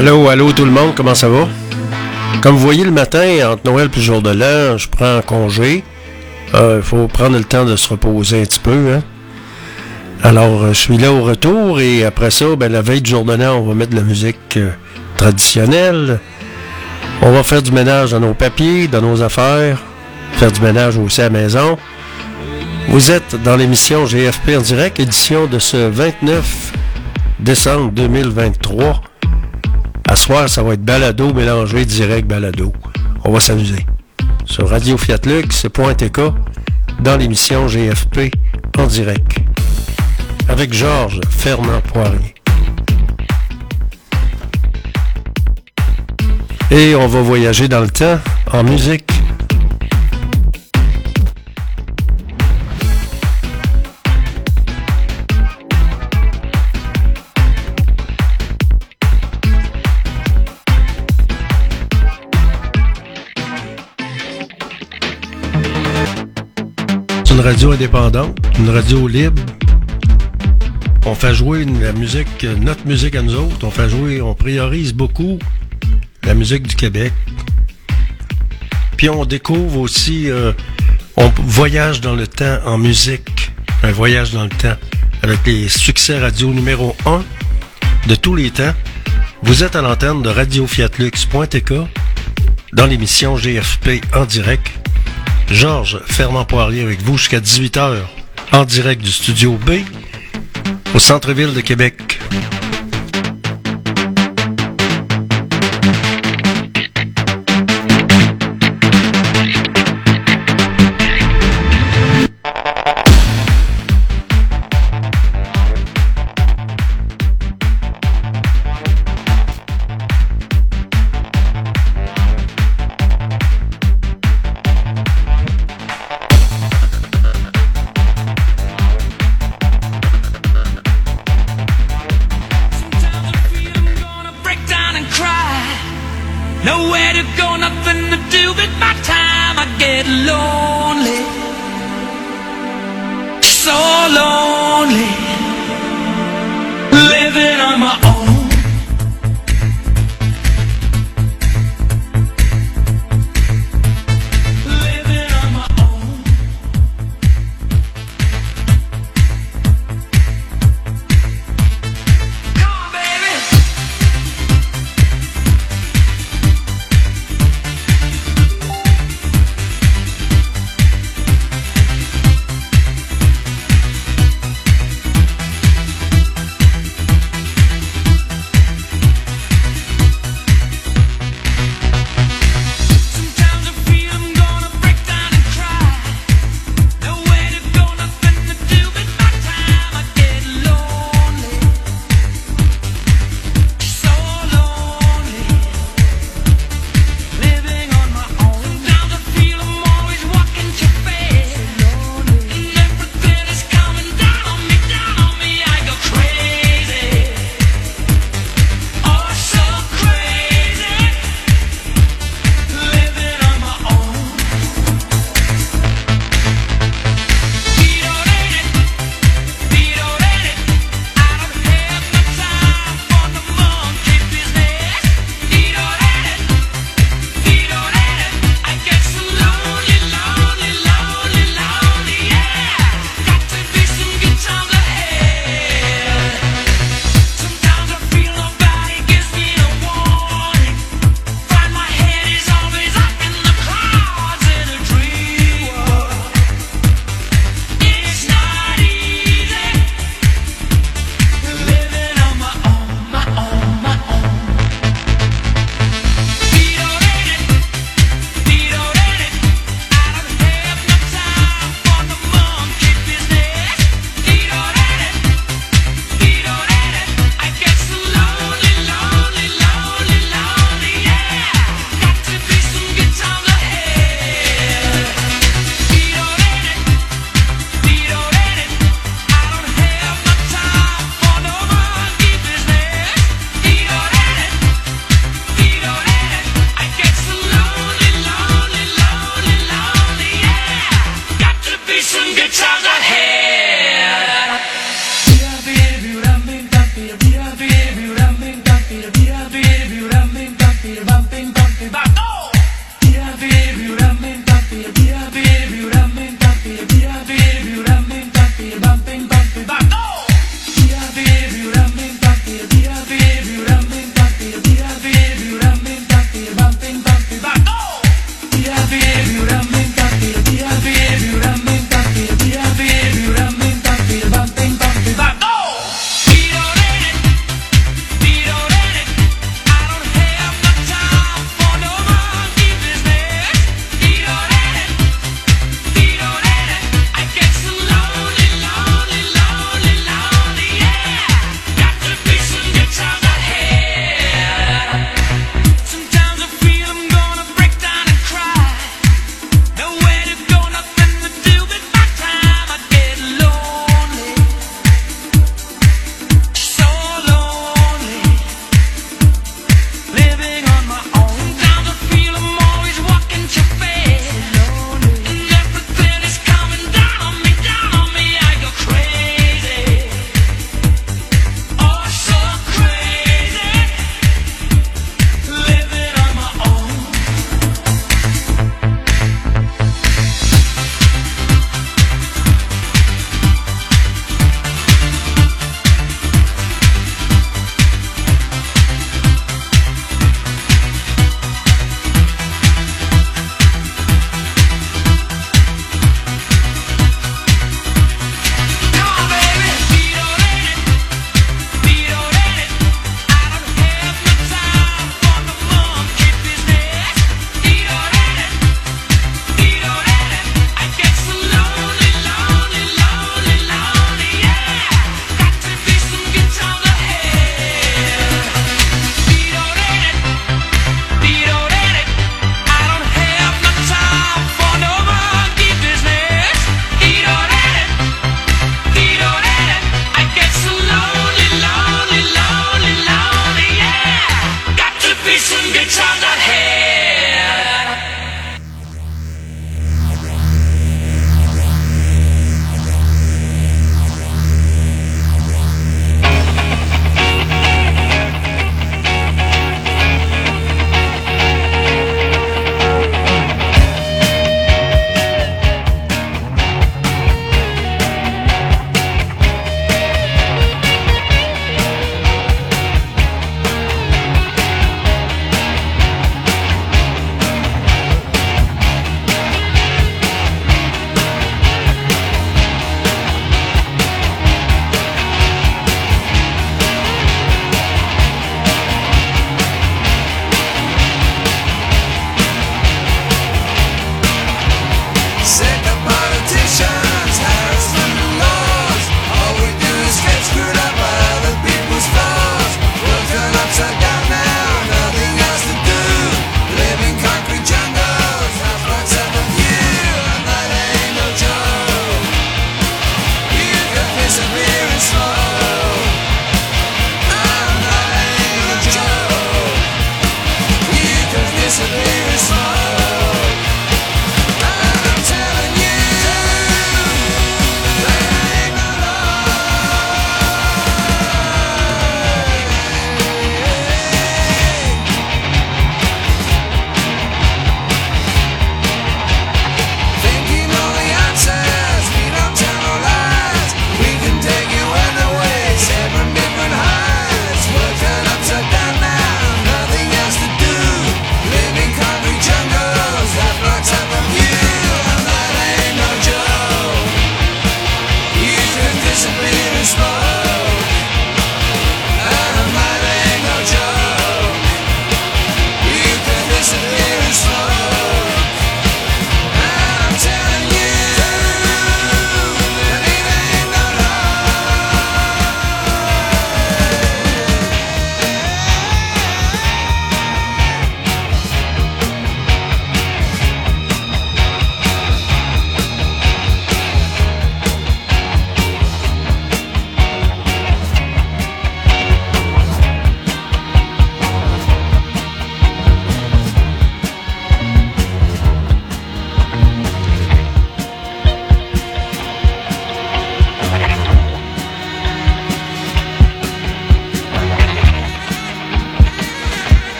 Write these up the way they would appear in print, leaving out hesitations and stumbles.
Allô, allô tout le monde, comment ça va? Comme vous voyez le matin, entre Noël et le jour de l'an, je prends congé. Il faut prendre le temps de se reposer un petit peu, hein? Alors, je suis là au retour et après ça, la veille du jour de l'an, on va mettre de la musique traditionnelle. On va faire du ménage dans nos papiers, dans nos affaires, faire du ménage aussi à la maison. Vous êtes dans l'émission GFP en direct, édition de ce 29 décembre 2023. À soir, ça va être balado mélangé, direct balado. On va s'amuser. Sur Radio-Fiat-Lux.tk, dans l'émission GFP en direct. Avec Georges Fernand Poirier. Et on va voyager dans le temps, en musique. C'est une radio indépendante, une radio libre. On fait jouer la musique, notre musique à nous autres. On priorise beaucoup la musique du Québec. Puis on découvre aussi, on voyage dans le temps en musique. Un voyage dans le temps avec les succès radio numéro 1 de tous les temps. Vous êtes à l'antenne de Radio-Fiat-Lux.tk dans l'émission GFP en direct. Georges Fernand Poirier avec vous jusqu'à 18h en direct du studio B au centre-ville de Québec.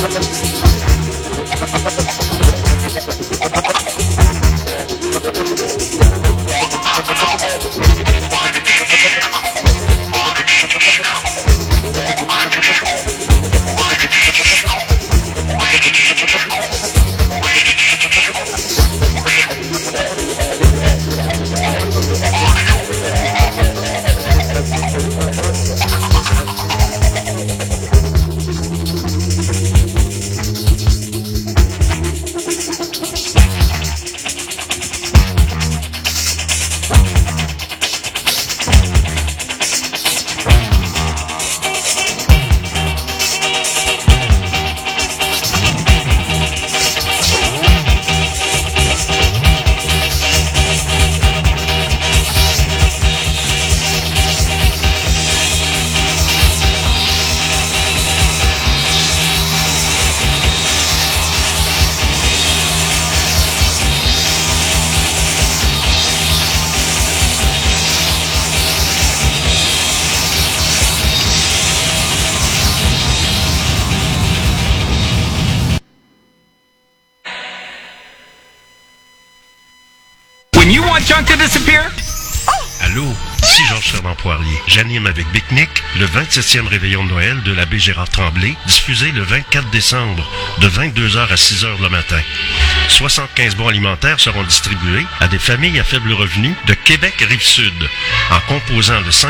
Allô, ici Georges Fernand Poirier. J'anime avec Bicnic le 27e réveillon de Noël de l'abbé Gérard Tremblay, diffusé le 24 décembre, de 22h à 6h le matin. 75 bons alimentaires seront distribués à des familles à faible revenu de Québec Rive-Sud, en composant le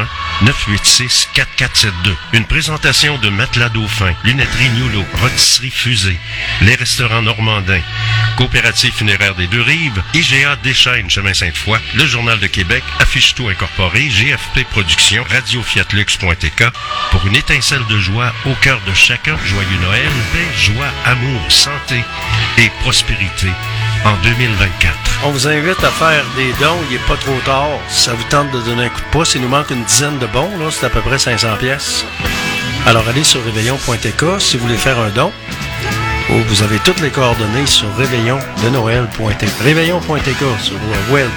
581-986-4472. Une présentation de Matelas Dauphin, Lunetterie Newlo, Rôtisserie Fusée, les restaurants normandins, Coopérative funéraire des Deux-Rives, IGA Deschênes, Chemin Sainte-Foy, Le Journal de Québec, Affiche-Tout Incorporé, GFP Productions, Radio Fiatlux.tk, pour une étincelle de joie au cœur de chacun. Joyeux Noël, paix, joie, amour, santé et prospérité en 2024. On vous invite à faire des dons, il n'est pas trop tard. Si ça vous tente de donner un coup de pouce, il nous manque une dizaine de bons, là, c'est à peu près 500 pièces. Alors allez sur réveillon.tk si vous voulez faire un don. Ou vous avez toutes les coordonnées sur réveillondenoël.tk. Réveillon.tk sur le web.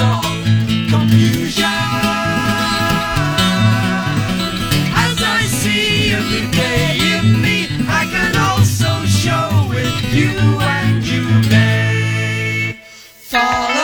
saw confusion. As I see every day in me, I can also show it you and you may follow.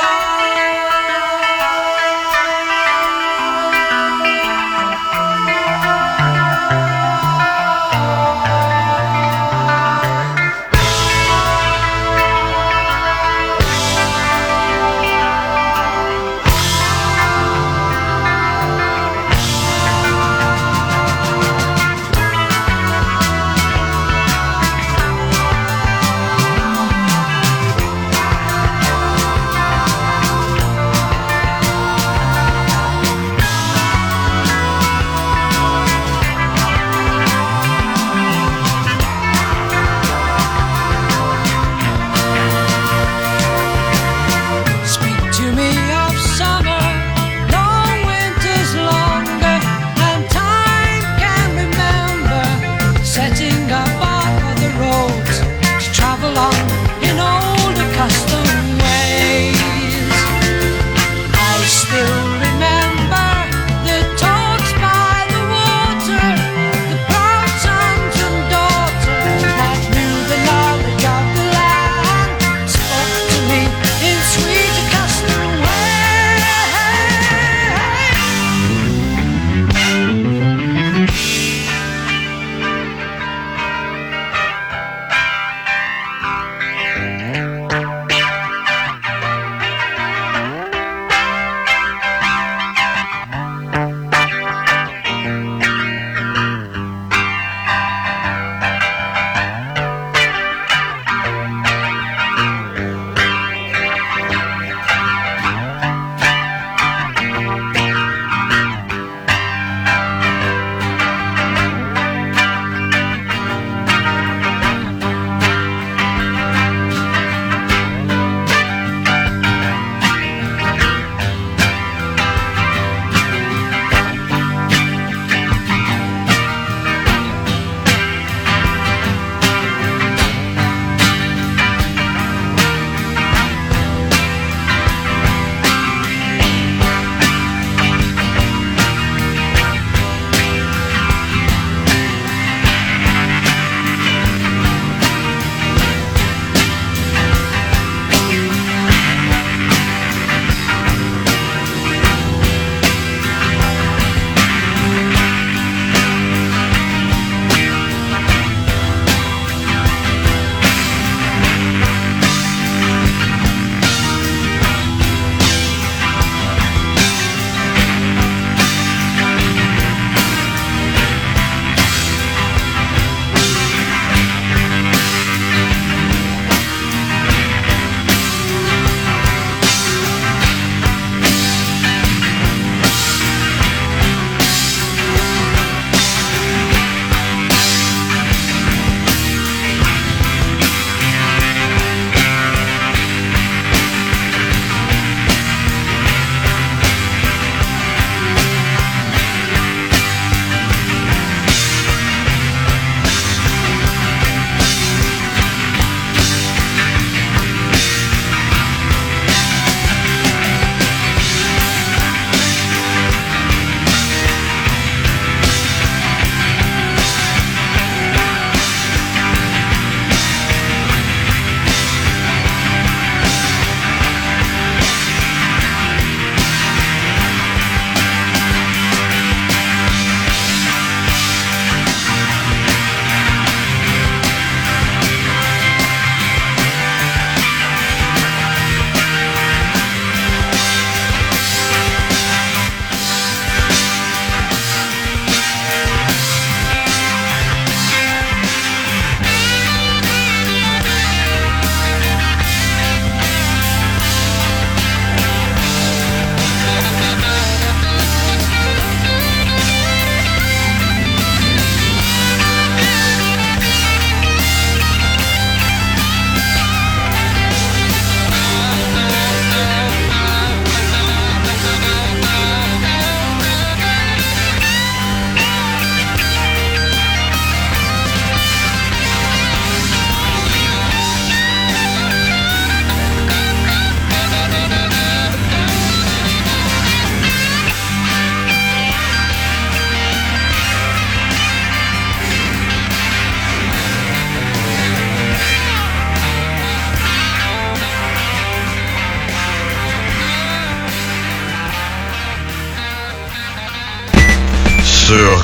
sur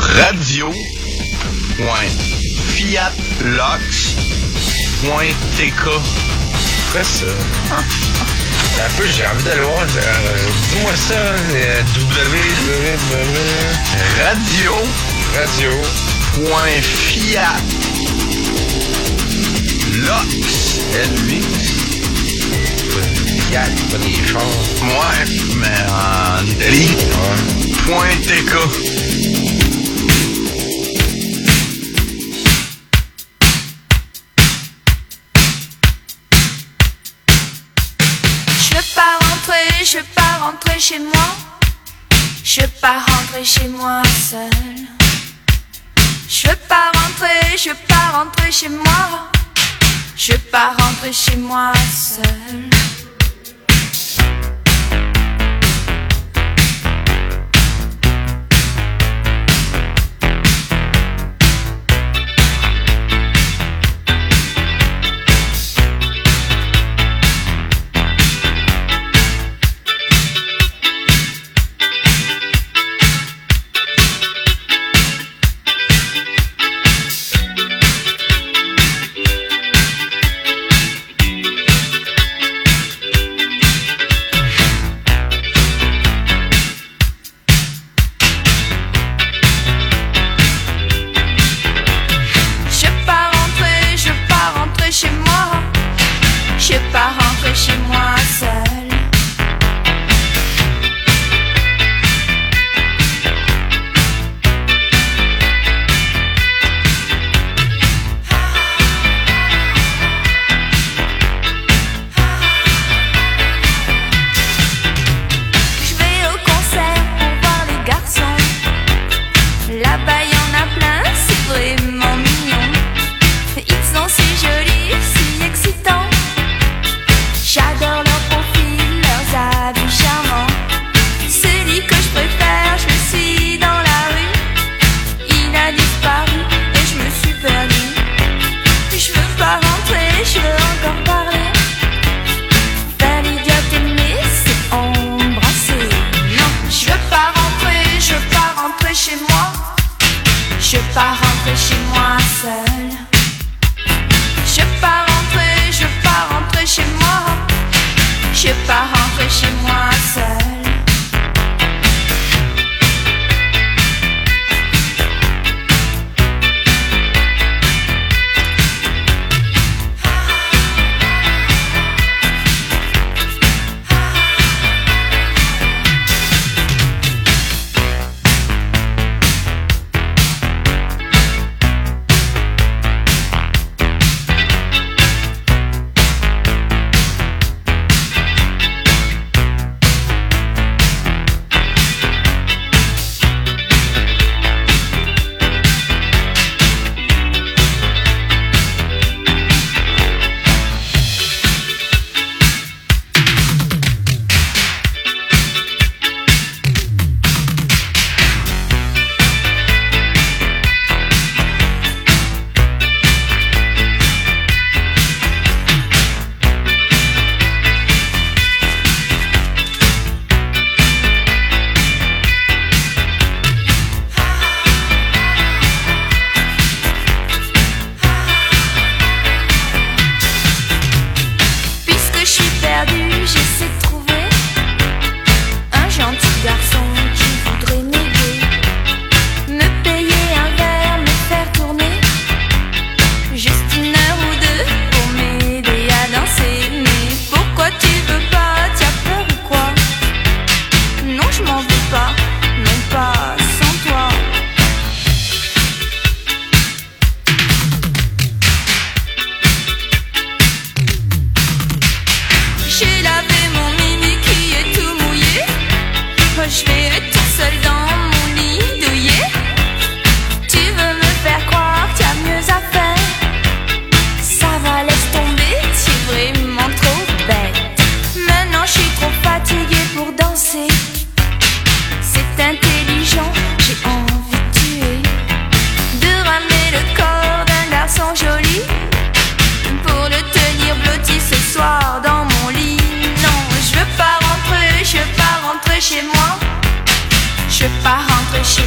radio.fiatlox.tk. Quoi ça? Un peu, j'ai envie d'aller voir. Dis-moi ça, radio.fiatlox. L8. Fiat, pas des chars. Ouais, mais en Italie. Ouais. .tk. Je veux pas rentrer chez moi. Je veux pas rentrer chez moi seul. Je veux pas rentrer chez moi. Je veux pas rentrer chez moi seul.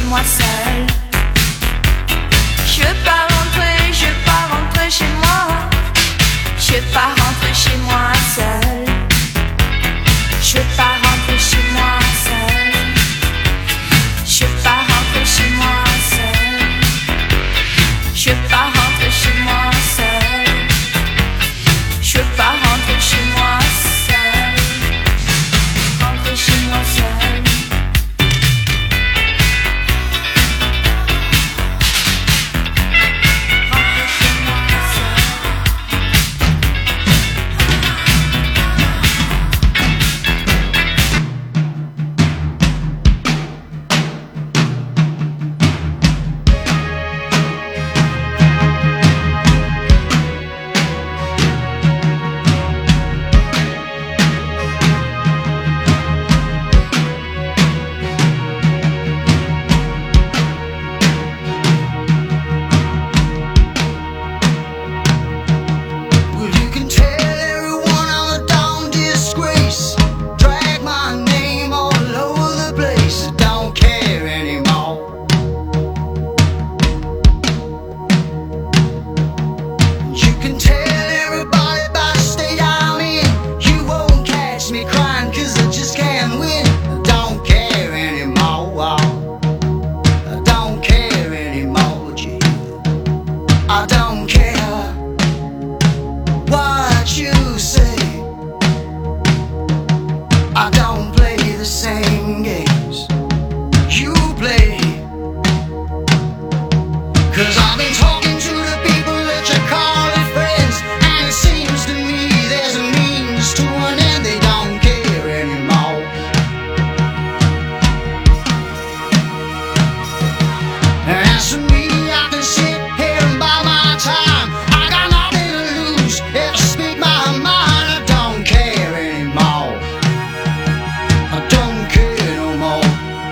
moi seul. Je veux pas rentrer chez moi. Je veux pas rentrer chez moi seul. Je veux pas rentrer chez moi seul. Je veux pas rentrer chez moi seul. Je veux pas rentrer chez moi seul. Je veux pas rentrer chez moi seul. Rentrer chez moi seul. Rentrer chez moi seul. Well, you can tell everyone I'm a damn disgrace. Drag my name all over the place. I don't care anymore. You can tell everybody about the state I'm in. You won't catch me crying 'cause I just can't win. I don't care anymore. I don't care anymore, gee. I don't care what you say. I don't play the same games you play. 'Cause I've been talking to the people that you call it friends, and it seems to me there's a means to an end. They don't care anymore. And as for me, I can sit here and buy my time. I got nothing to lose if I speak my mind. I don't care anymore. I don't care no more.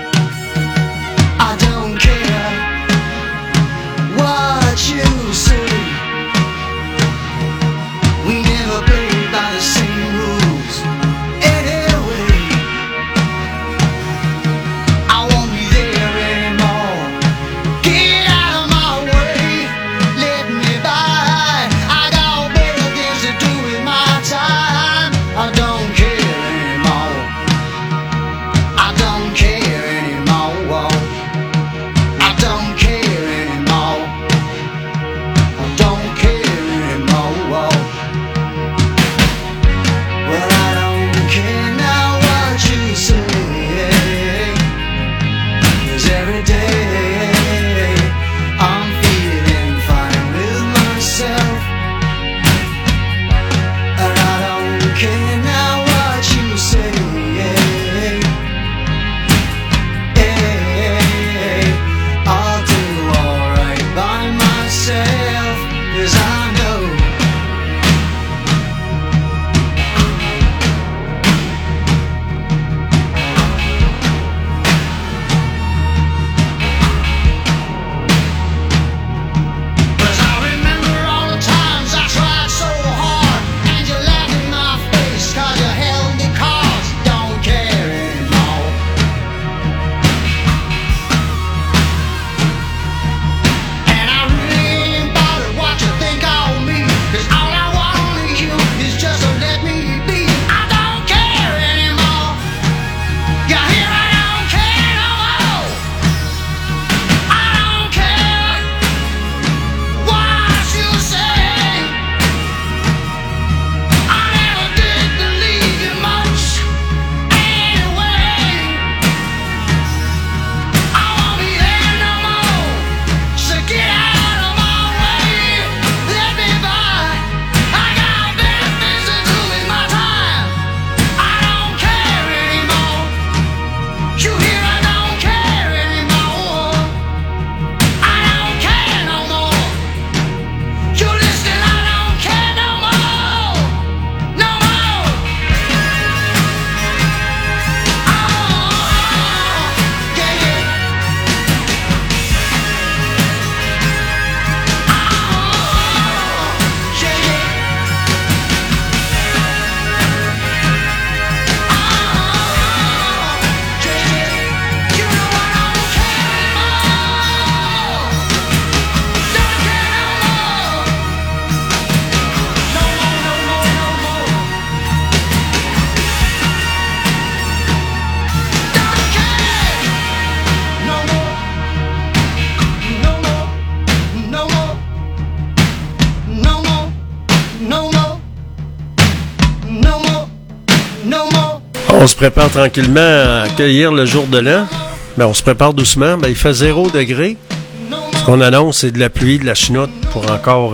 On se prépare tranquillement à accueillir le jour de l'an. On se prépare doucement. Il fait 0 degré. Ce qu'on annonce, c'est de la pluie, de la chenoute pour encore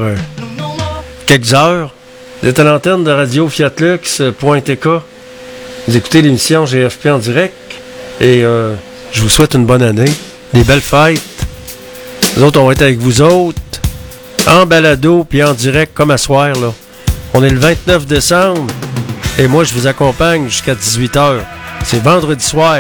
quelques heures. Vous êtes à l'antenne de Radio Fiatlux.tk. Vous écoutez l'émission GFP en direct. Et je vous souhaite une bonne année. Des belles fêtes. Nous autres, on va être avec vous autres. En balado, puis en direct, comme à soir, là. On est le 29 décembre. Et moi, je vous accompagne jusqu'à 18h. C'est vendredi soir.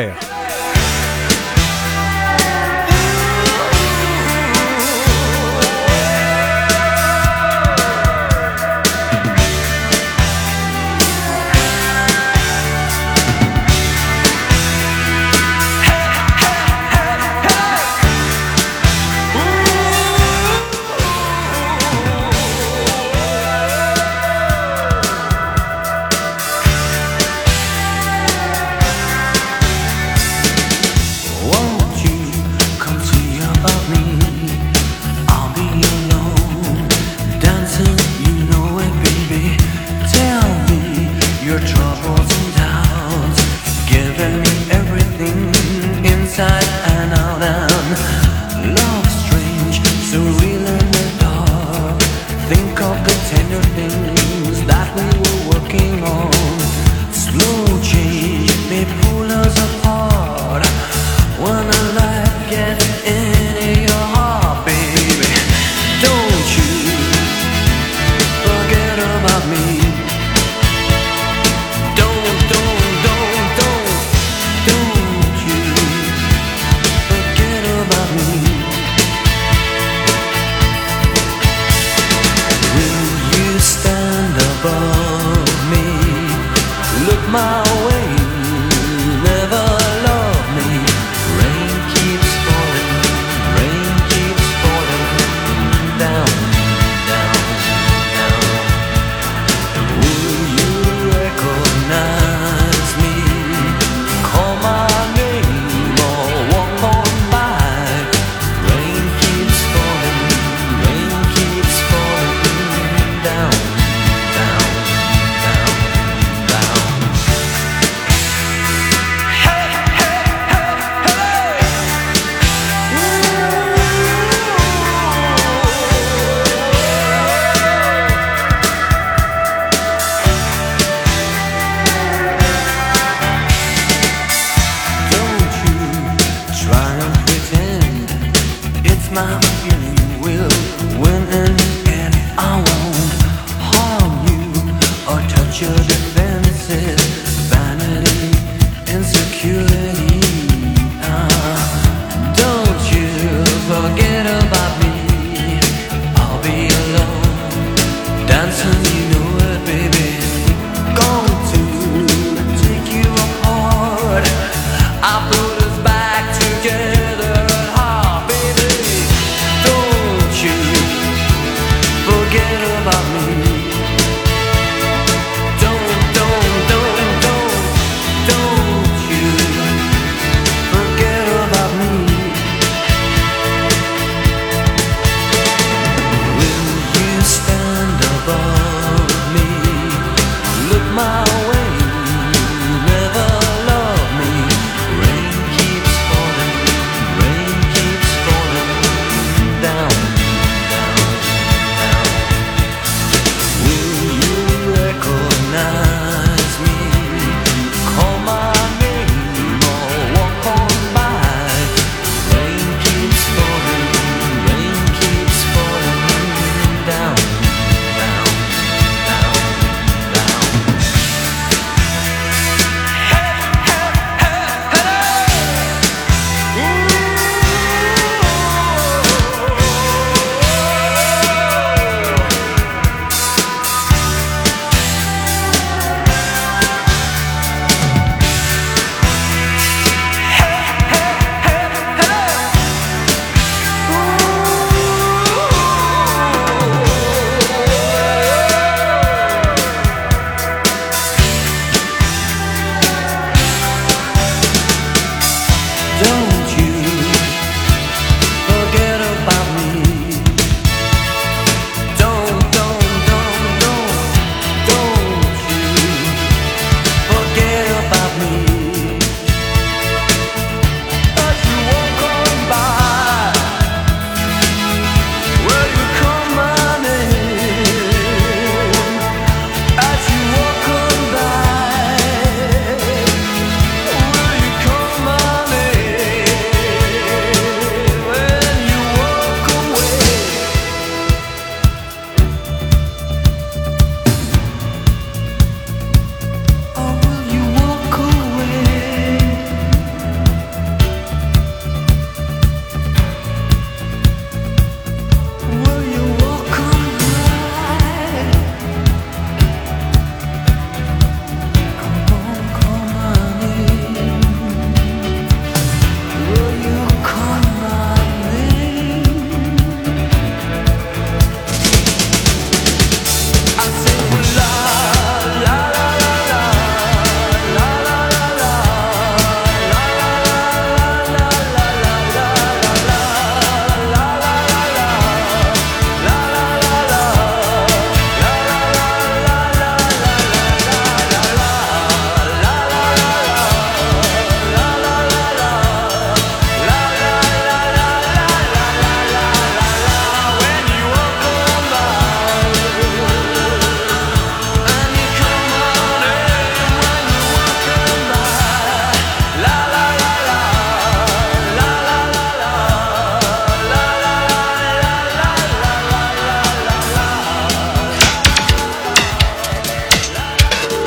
Forget about me.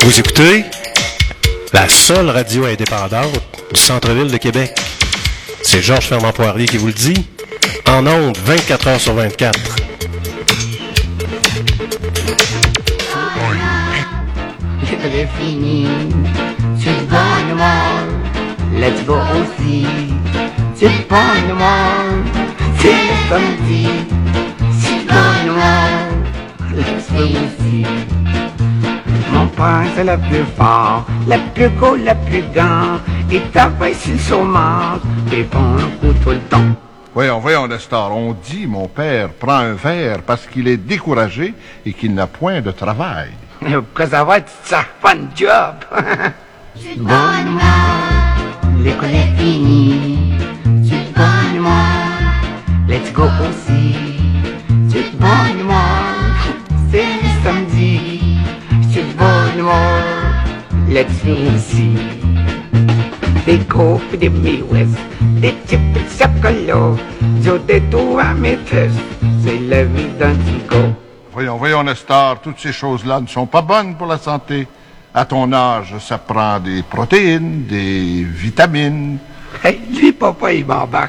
Vous écoutez la seule radio indépendante du centre-ville de Québec. C'est Georges Fernand Poirier qui vous le dit. En ondes, 24 heures sur 24. L'école est finie, tu te bonnes mort, let's go aussi. Tu te bonnes mort, c'est le samedi. Tu te bonnes mort, let's go aussi. Mon père c'est le plus fort, le plus gros, le plus grand. Il travaille sur le chômage, et prend le coup tout le temps. Voyons, Nestor, on dit mon père prend un verre parce qu'il est découragé et qu'il n'a point de travail. Pourquoi ça va être ça fun job? Tu te bonnes mort, l'école est finie. Tu te bonnes mort, let's go aussi. Tu te bonnes mort, c'est le samedi. Tu te bonnes mort, let's go aussi. Des gaufres et des miwes, des chips et de chocolat. J'ai des tours à mes tests, c'est la vie d'un tico. Voyons, Nestor, toutes ces choses-là ne sont pas bonnes pour la santé. À ton âge, ça prend des protéines, des vitamines. Hey, lui, papa, il m'embarque.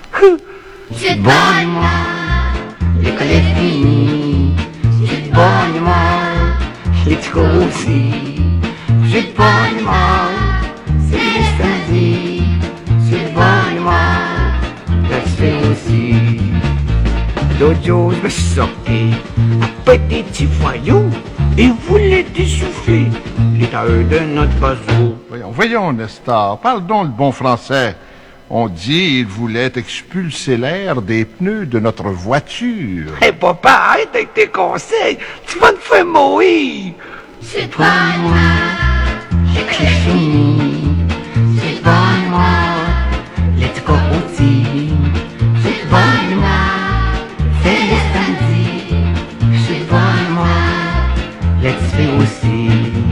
Tu te bonnes mort, l'école est finie. Tu te bonnes mort, les trous aussi. Tu te bonnes mort, c'est le samedi. Tu te bonnes mort, la fait aussi. L'autre jour, je me suis sorti, un petit voyou, il voulait dessouffler les tailles de notre bazou. Voyons, Nestor, parle donc le bon français. On dit il voulait expulser l'air des pneus de notre voiture. Hé, papa, arrête avec tes conseils, tu vas te faire mourir. C'est pas moi, l'école est finie. C'est pas moi, let's go aussi. C'est pas moi, c'est le samedi. C'est pas moi, let's faire aussi.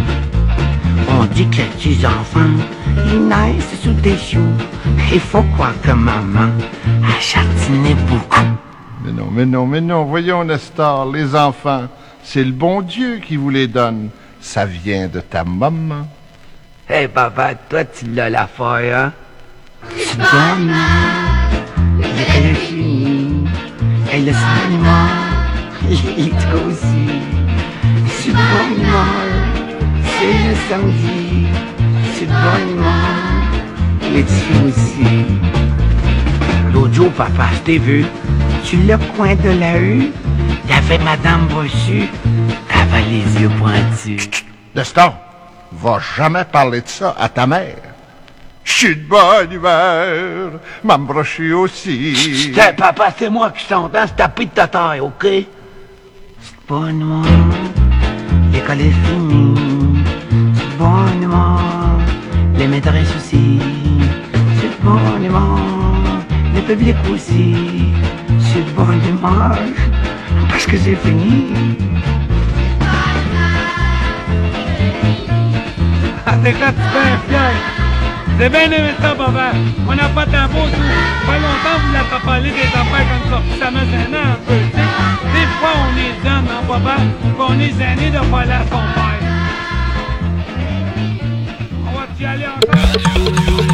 On dit que les petits enfants, ils naissent sous des choux. Il faut croire que maman a jardiné beaucoup. Mais non, voyons, Nestor, les enfants, c'est le bon Dieu qui vous les donne. Ça vient de ta maman. Hey, papa, toi, tu l'as l'affaire, hein? C'est bon, l'école est finie. Et le cinéma, il est aussi. C'est bon, c'est le samedi. C'est bon, il est aussi. L'autre jour, papa, je t'ai vu. Sur le coin de la rue, il y avait Madame Brochu. T'avais les yeux pointus. Nestor, va jamais parler de ça à ta mère. Je suis de bonne humeur, Mme Brochu aussi. Hey, papa, c'est moi qui chante, hein? C'est tapis de ta taille, OK? C'est bonne mort, l'école est finie. C'est bonne mort, les maîtresses aussi. C'est bonne mort, le public aussi. C'est bonne mort, parce que c'est fini. Ah, c'est quand tu fais fier. J'ai bien aimé ça, papa. On n'a pas tant beau tout. Pas longtemps, vous n'avez pas parlé des affaires comme ça. Ça me gênait un peu, tu sais. Des fois, on est jeune, hein, papa, qu'on est gêné de parler à son père. On va t'y aller encore.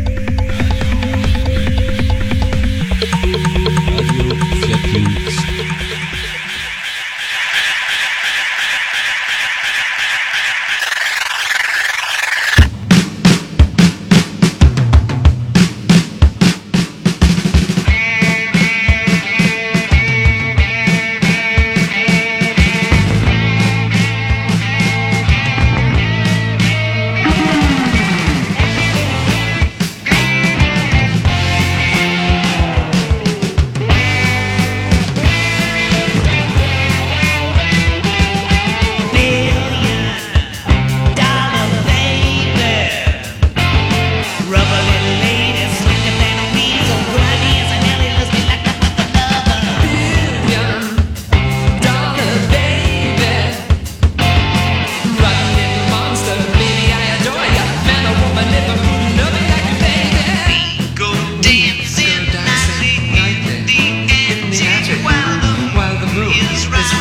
Radio Fiat Linux.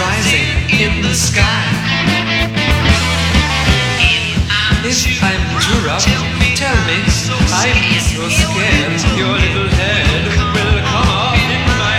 rising in the sky. If I'm too rough, tell me, I'm so scared your little head will come off in my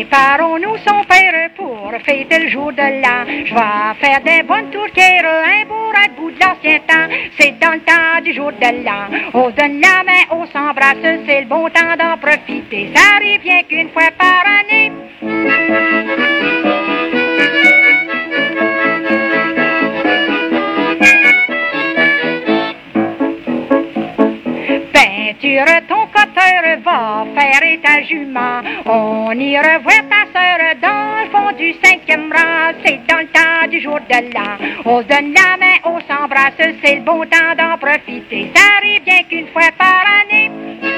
Préparons-nous son père pour fêter le jour de l'an. Je vais faire des bonnes tourtières, un beau ragoût de l'ancien temps. C'est dans le temps du jour de l'an. On se donne la main, on s'embrasse, c'est le bon temps d'en profiter. Ça arrive bien qu'une fois par année. Peinture ton coteur, va faire et ta jument. On ira voir ta sœur dans le fond du 5e rang. C'est dans le temps du jour de l'an. On se donne la main, on s'embrasse, c'est le bon temps d'en profiter. Ça arrive bien qu'une fois par année.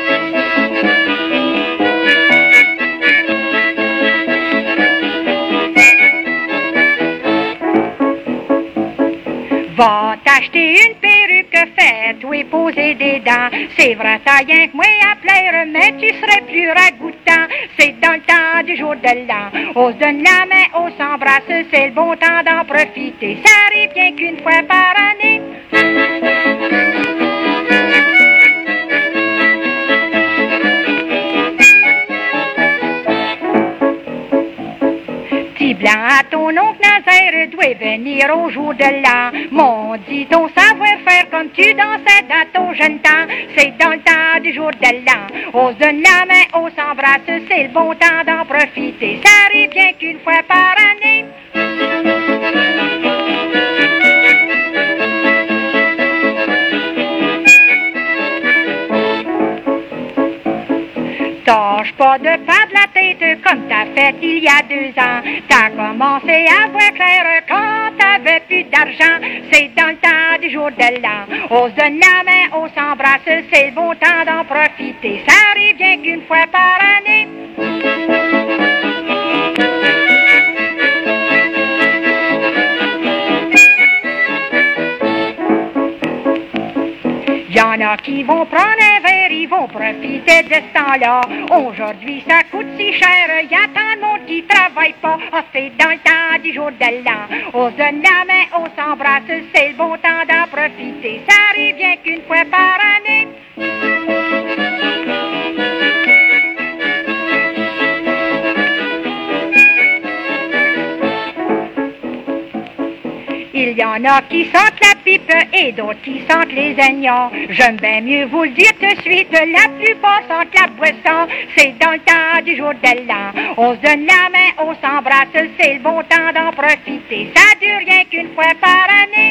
Va t'acheter une perruque, fais-toi poser des dents. C'est vrai, t'as rien que moi à plaire, mais tu serais plus ragoûtant. C'est dans le temps du jour de l'an. On se donne la main, on s'embrasse, c'est le bon temps d'en profiter. Ça arrive bien qu'une fois par année. Petit blanc à ton oncle Nazaire doit venir au jour de l'an. Mon dit ton savoir-faire comme tu dansais dans ton jeune temps. C'est dans le temps du jour de l'an. On se donne la main, on s'embrasse, c'est le bon temps d'en profiter. Ça arrive bien qu'une fois par année. Tâche pas de perdre la tête comme t'as fait il y a 2 ans. T'as commencé à voir clair quand t'avais plus d'argent. C'est dans le temps du jour de l'an. On se donne la main, on s'embrasse, c'est le bon temps d'en profiter. Ça arrive bien qu'une fois par année. Y'en a qui vont prendre un verre, ils vont profiter de ce temps-là. Aujourd'hui, ça coûte si cher, y a tant de monde qui travaille pas. Ah, c'est dans le temps du jour de l'an. On se donne la main, on s'embrasse, c'est le bon temps d'en profiter. Ça arrive bien qu'une fois par année. Il y en a qui sentent la pipe et d'autres qui sentent les oignons. J'aime bien mieux vous le dire tout de suite, la plupart sentent la boisson. C'est dans le temps du jour de l'an. On se donne la main, on s'embrasse, c'est le bon temps d'en profiter. Ça dure rien qu'une fois par année.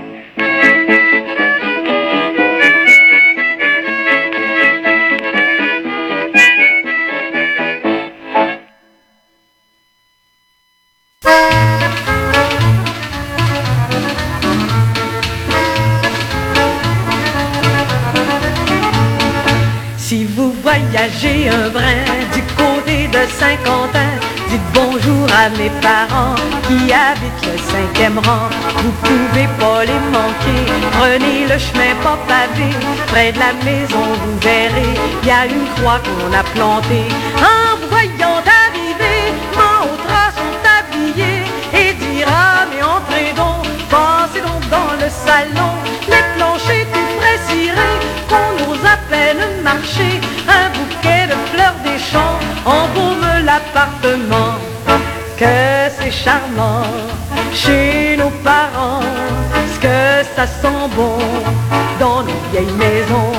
Si vous voyagez un brin du côté de Saint-Quentin, dites bonjour à mes parents qui habitent le 5e rang. Vous pouvez pas les manquer, prenez le chemin pas pavé. Près de la maison vous verrez, y a une croix qu'on a plantée. En vous voyant arriver, montra son tablier et dira mais entrez donc, passez donc dans le salon. Les planchers tout frais cirés, qu'on ose à peine marcher. Un bouquet de fleurs des champs embaume l'appartement. Que c'est charmant chez nos parents, ce que ça sent bon dans nos vieilles maisons.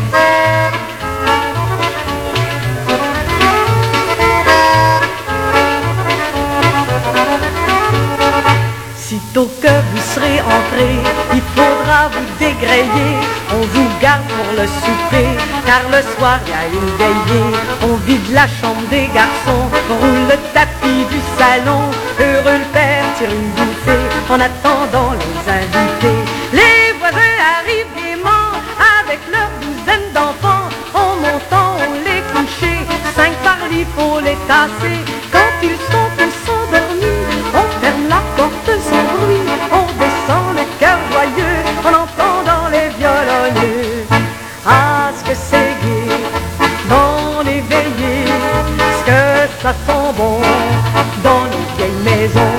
Sitôt que vous serez entré, il faudra vous dégrayer. On vous garde pour le souper, car le soir y a une veillée. On vide la chambre des garçons, roule le tapis du salon. Heureux le père tire une bouffée en attendant les invités. Les voisins arrivent gaiement avec leur douzaine d'enfants. En montant on les couchait, 5 par lit pour les tasser. Quand ils sont tous endormis, on ferme la porte sans bruit. On descend le cœur joyeux en entendant les violonneux. Ah, ce que c'est gai dans les veillées, ce que ça sent bon dans les vieilles maisons.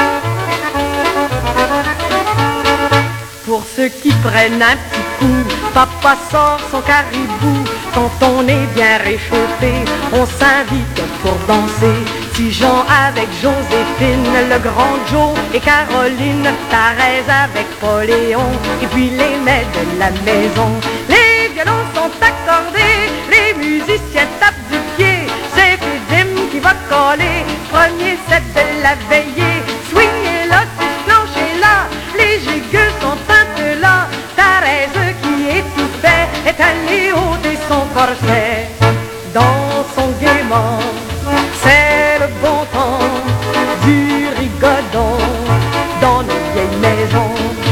Pour ceux qui prennent un petit coup Papa sort son caribou quand on est bien réchauffé. On s'invite pour danser. Petit Jean avec Joséphine, le grand Joe et Caroline, Thérèse avec Poléon, et puis les maîtres de la maison. Les violons sont accordés, les musiciens tapent du pied. C'est Fidim qui va coller, premier set de la veillée. Swingez là, plancher là, les gigueux sont un peu là. Thérèse qui étouffait est allée ôter son corset. Dans son gaiement, c'est le bon temps du rigodon dans nos vieilles maisons.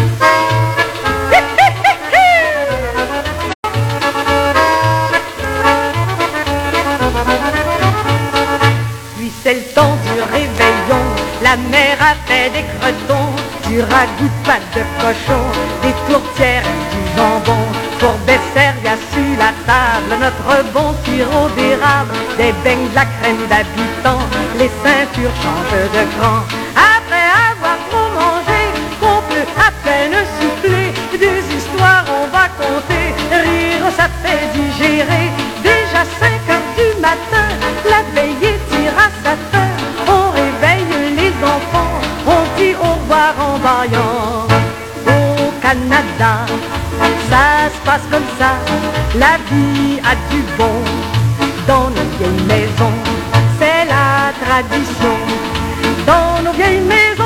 Puis c'est le temps du réveillon, la mère a fait des cretons, du ragoût de pâte de cochon, des tourtières et du jambon. Pour dessert, y a sur la table notre bon sirop d'érable, des beignes, de la crème d'habitant, les ceintures changent de cran. Après avoir trop mangé, qu'on peut à peine souffler, des histoires on va compter, rire ça fait digérer. Déjà 5 heures du matin, la veillée tire à sa fin, on réveille les enfants, on dit au revoir en baillant. Au Canada, ça se passe comme ça, la vie a du bon dans nos vieilles maisons. C'est la tradition dans nos vieilles maisons.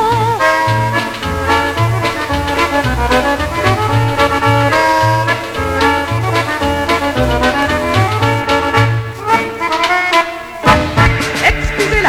Excusez-la.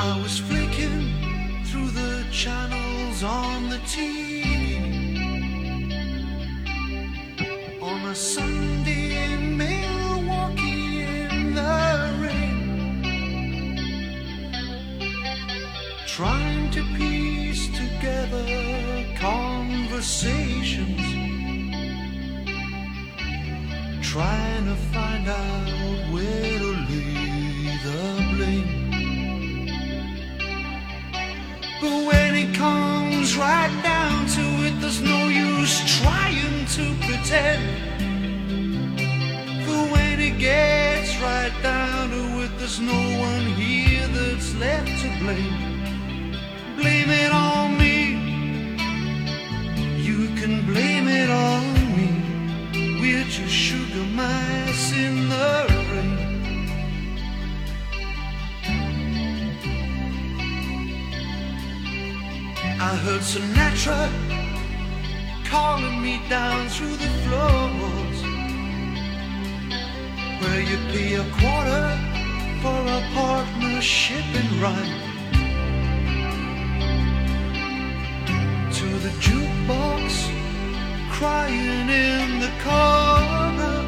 I was flicking through the channels on the TV on a Sunday in Milwaukee in the rain, trying to piece together conversations, trying to find out where to lay the blame. But when it comes right down to it, there's no use trying to pretend. But when it gets right down to it, there's no one here that's left to blame. Blame it on me. You can blame it on me. We're just sugar mice in the rain. I heard Sinatra calling me down through the floors, where you pay a quarter for a partnership in rhyme. To the jukebox crying in the corner,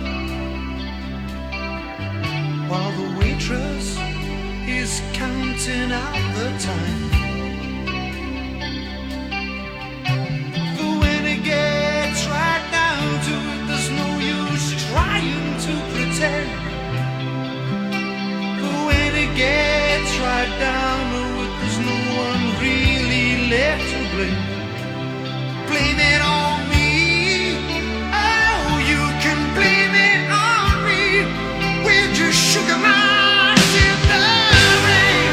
while the waitress is counting out the time. But when it gets right down to it, there's no use trying to pretend. But when it gets right down to it, there's no one really left to blame. Blame it on me. Sugar mice in the rain.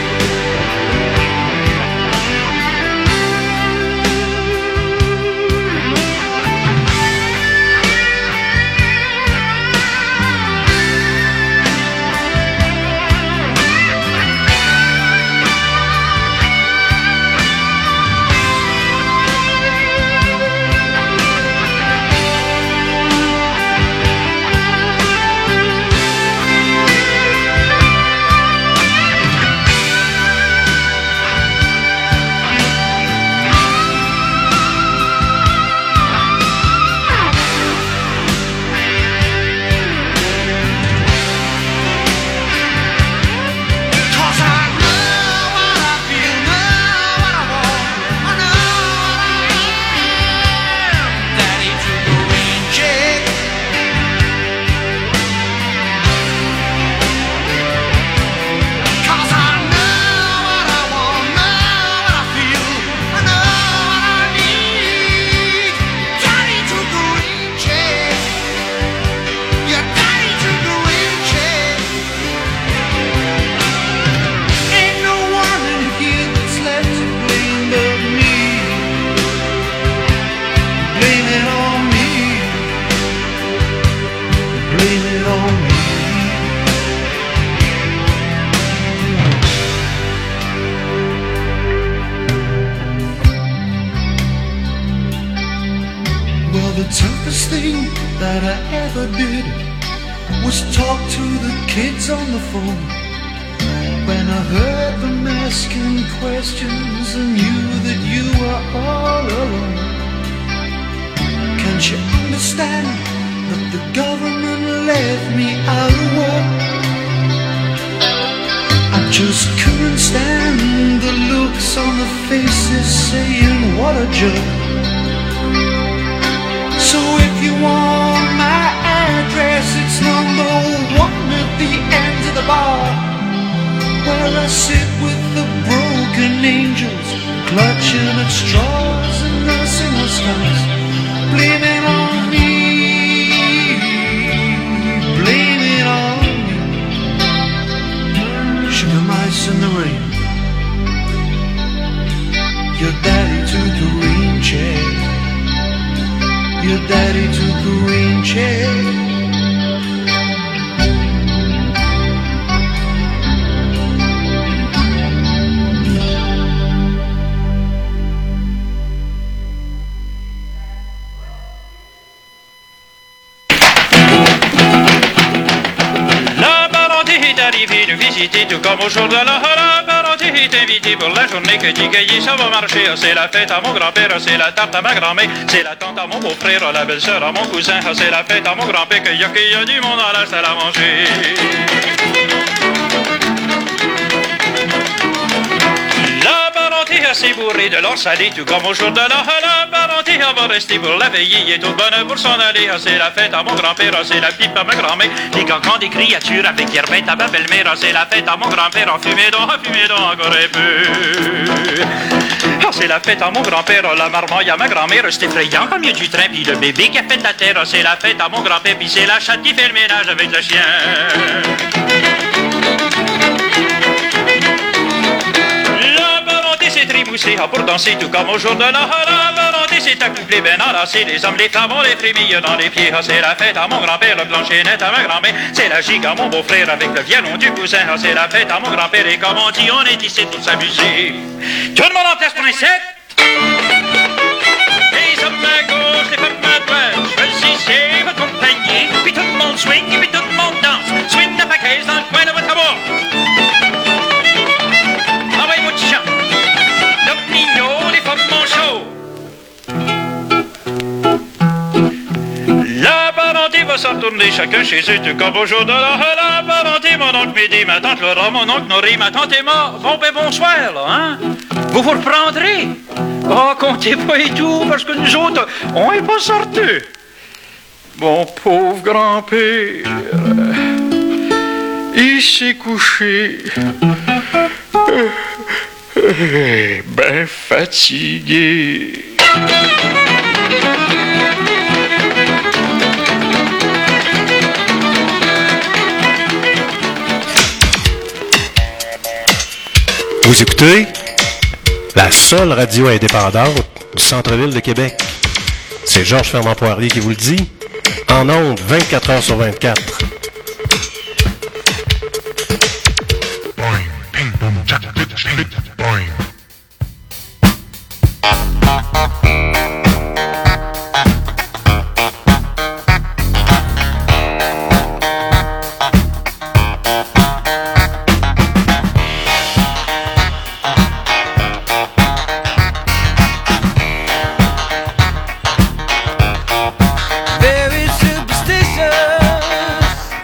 The toughest thing that I ever did was talk to the kids on the phone. When I heard them asking questions and knew that you were all alone. Can't you understand that the government left me out of work? I just couldn't stand the looks on the faces saying what a jerk. So if you want my address, it's number 1 at the end of the bar, where I sit with the broken angels, clutching at straws and nursing our scars. Blame it on me, blame it on me. Sugar mice in the rain. Your daddy took a rain chair. Your daddy took a rain chair. La parenté est arrivée nous visiter tout comme au jour de la Baronté est invité pour la journée que dit Gaillé, ça va marcher. C'est la fête à mon grand-père, c'est la tarte à ma grand-mère, c'est la tante à mon beau-frère, la belle-sœur à mon cousin, c'est la fête à mon grand-père, qu'il y a du monde à la salle à manger. La Baronté assez bourrée de l'or salé, tout comme au jour de la Baronté va rester pour la veiller, il est toute bonne pour s'en aller. C'est la fête à mon grand-père, c'est la pipe à ma grand-mère, les cancans des créatures avec l'herbette à ma belle-mère, c'est la fête à mon grand-père, fumez donc encore un peu. C'est la fête à mon grand-père, la marmaille à ma grand-mère, c'est effrayant comme il y a du train, puis le bébé qui a fait la terre, c'est la fête à mon grand-père, puis c'est la chatte qui fait le ménage avec le chien. C'est trimoussé pour danser tout comme au jour de la Baronté c'est accouplé ben enlacé, les hommes, les femmes, les frémilles dans les pieds. C'est la fête à mon grand-père, le plancher-net à ma grand-mère, c'est la gigue à mon beau-frère avec le violon du cousin. C'est la fête à mon grand-père et comme on dit, on est ici pour s'amuser. Tout le monde en place pour un set. Les hommes à gauche, les femmes à droite, choisissez votre compagnie, puis tout le monde swing, puis tout le monde danse. Swing la paquette dans le coin de votre amour. Envoyez-moi du chant. Les femmes chaud. La Baronté va s'en retourner chacun chez eux, tout comme au jour de la Baronté. Mon oncle Médée, ma tante Laura, mon oncle Noré, ma tante Emma. Bon, ben bonsoir, là, hein? Vous vous reprendrez? Oh, comptez pas et tout, parce que nous autres, on est pas sortis. Mon pauvre grand-père, il s'est couché. Ben fatigué. Vous écoutez la seule radio indépendante du centre-ville de Québec. C'est Georges Fernand Poirier qui vous le dit. En ondes, 24 heures sur 24. Very superstitious.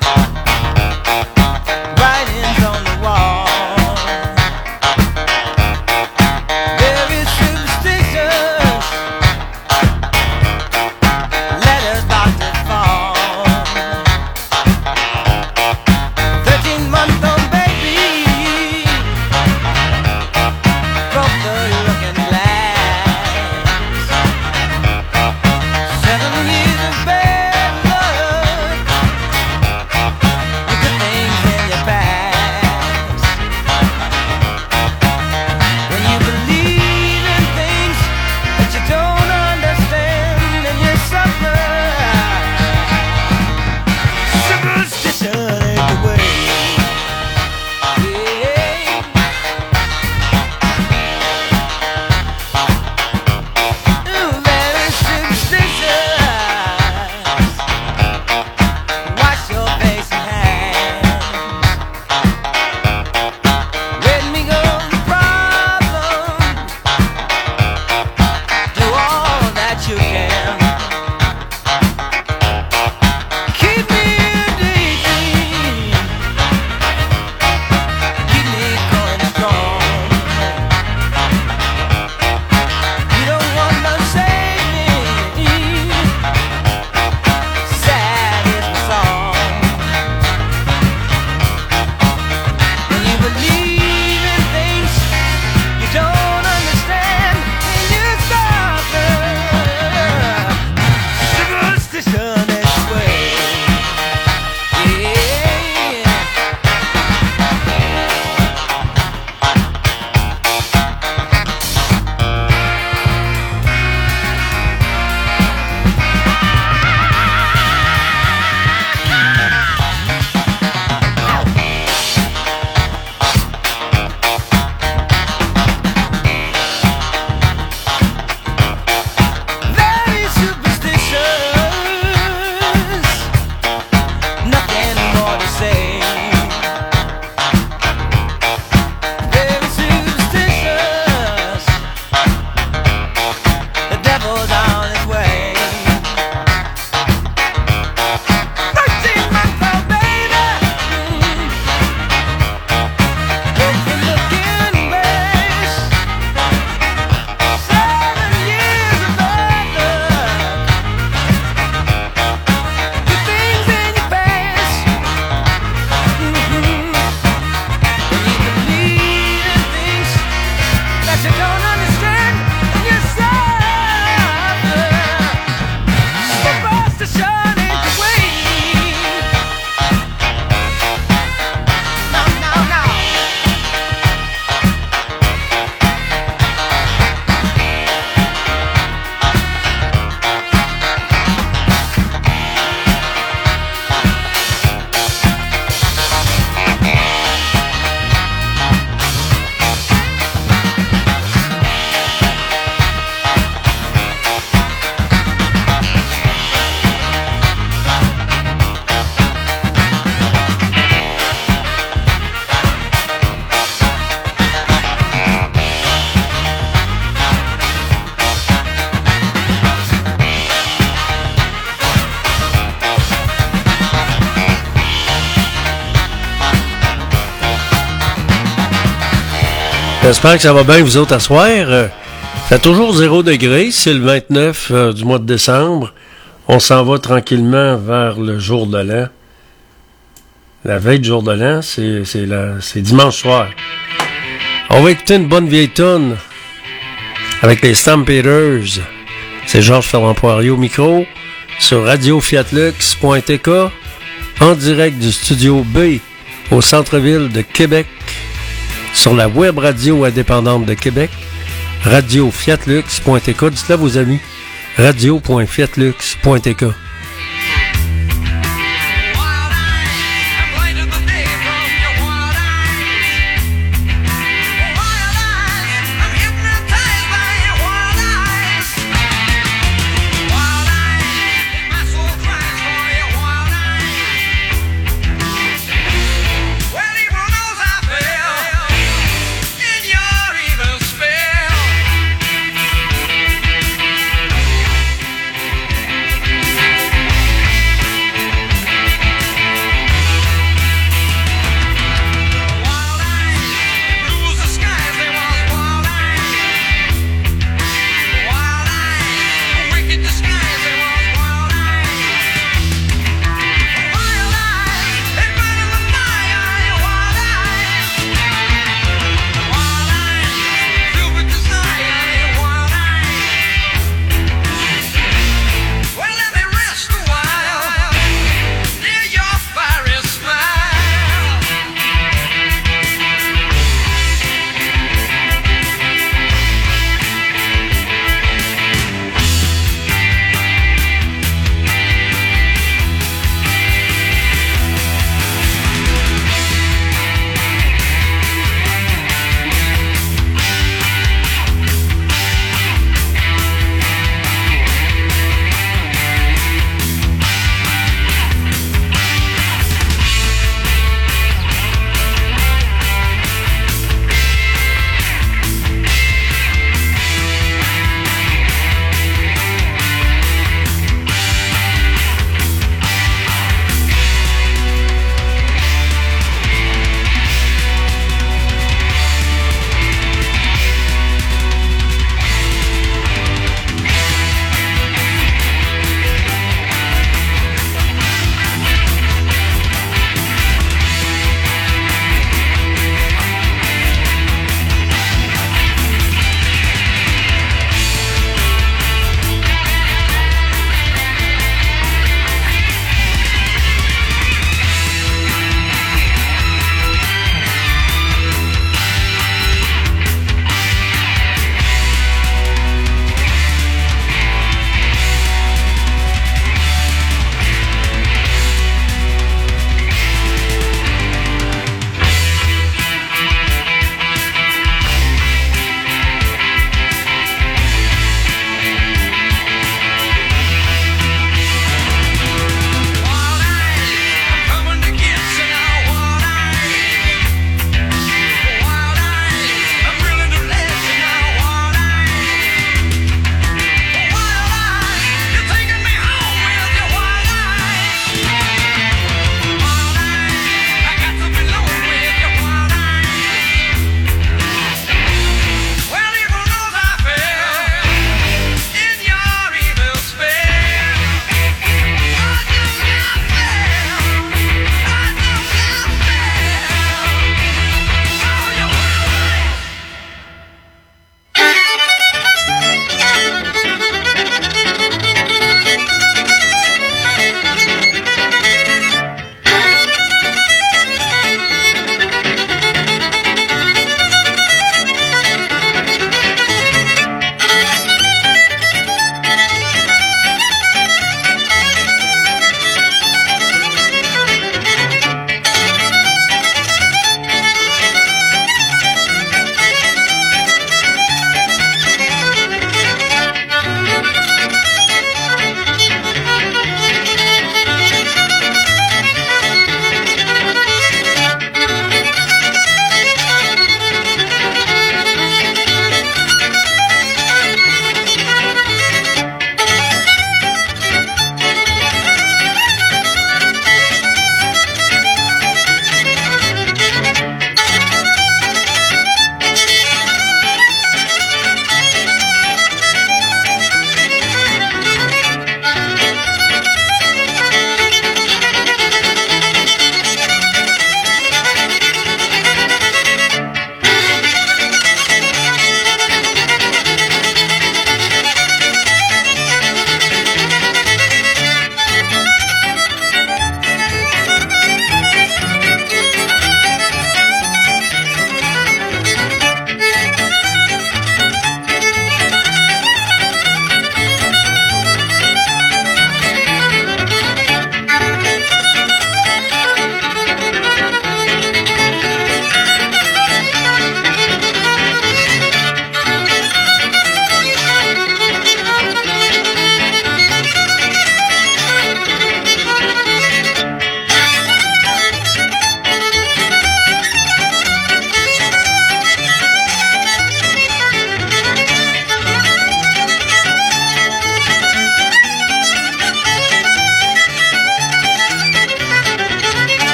J'espère que ça va bien vous autres à soir. Fait toujours 0 degré, c'est le 29 du mois de décembre. On s'en va tranquillement vers le jour de l'an. La veille du jour de l'an, c'est dimanche soir. On va écouter une bonne vieille tonne avec les Stampeders. C'est Georges Ferland Poirier au micro sur radiofiatlux.tk en direct du studio B au centre-ville de Québec sur la web radio indépendante de Québec, radiofiatlux.tk. Dites-le à vos amis, radio.fiatlux.tk. Spell.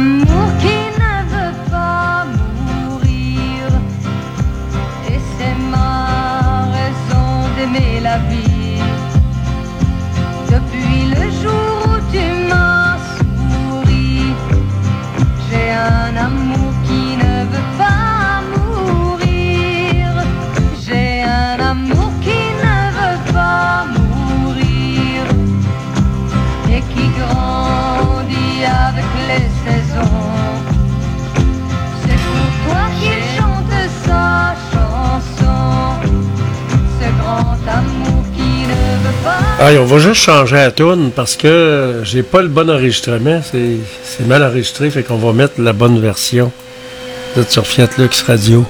amour qui ne veut pas mourir. Et c'est ma raison d'aimer la vie. Depuis le jour où tu m'as souri, j'ai un amour qui ne veut pas mourir. J'ai un amour qui ne veut pas mourir et qui grandit avec les saisons. C'est pour toi qu'il chante sa chanson, ce grand amour qui ne veut pas. Allez, on va juste changer la toune parce que j'ai pas le bon enregistrement. C'est mal enregistré, fait qu'on va mettre la bonne version. Vous êtes sur Fiat Lux Radio.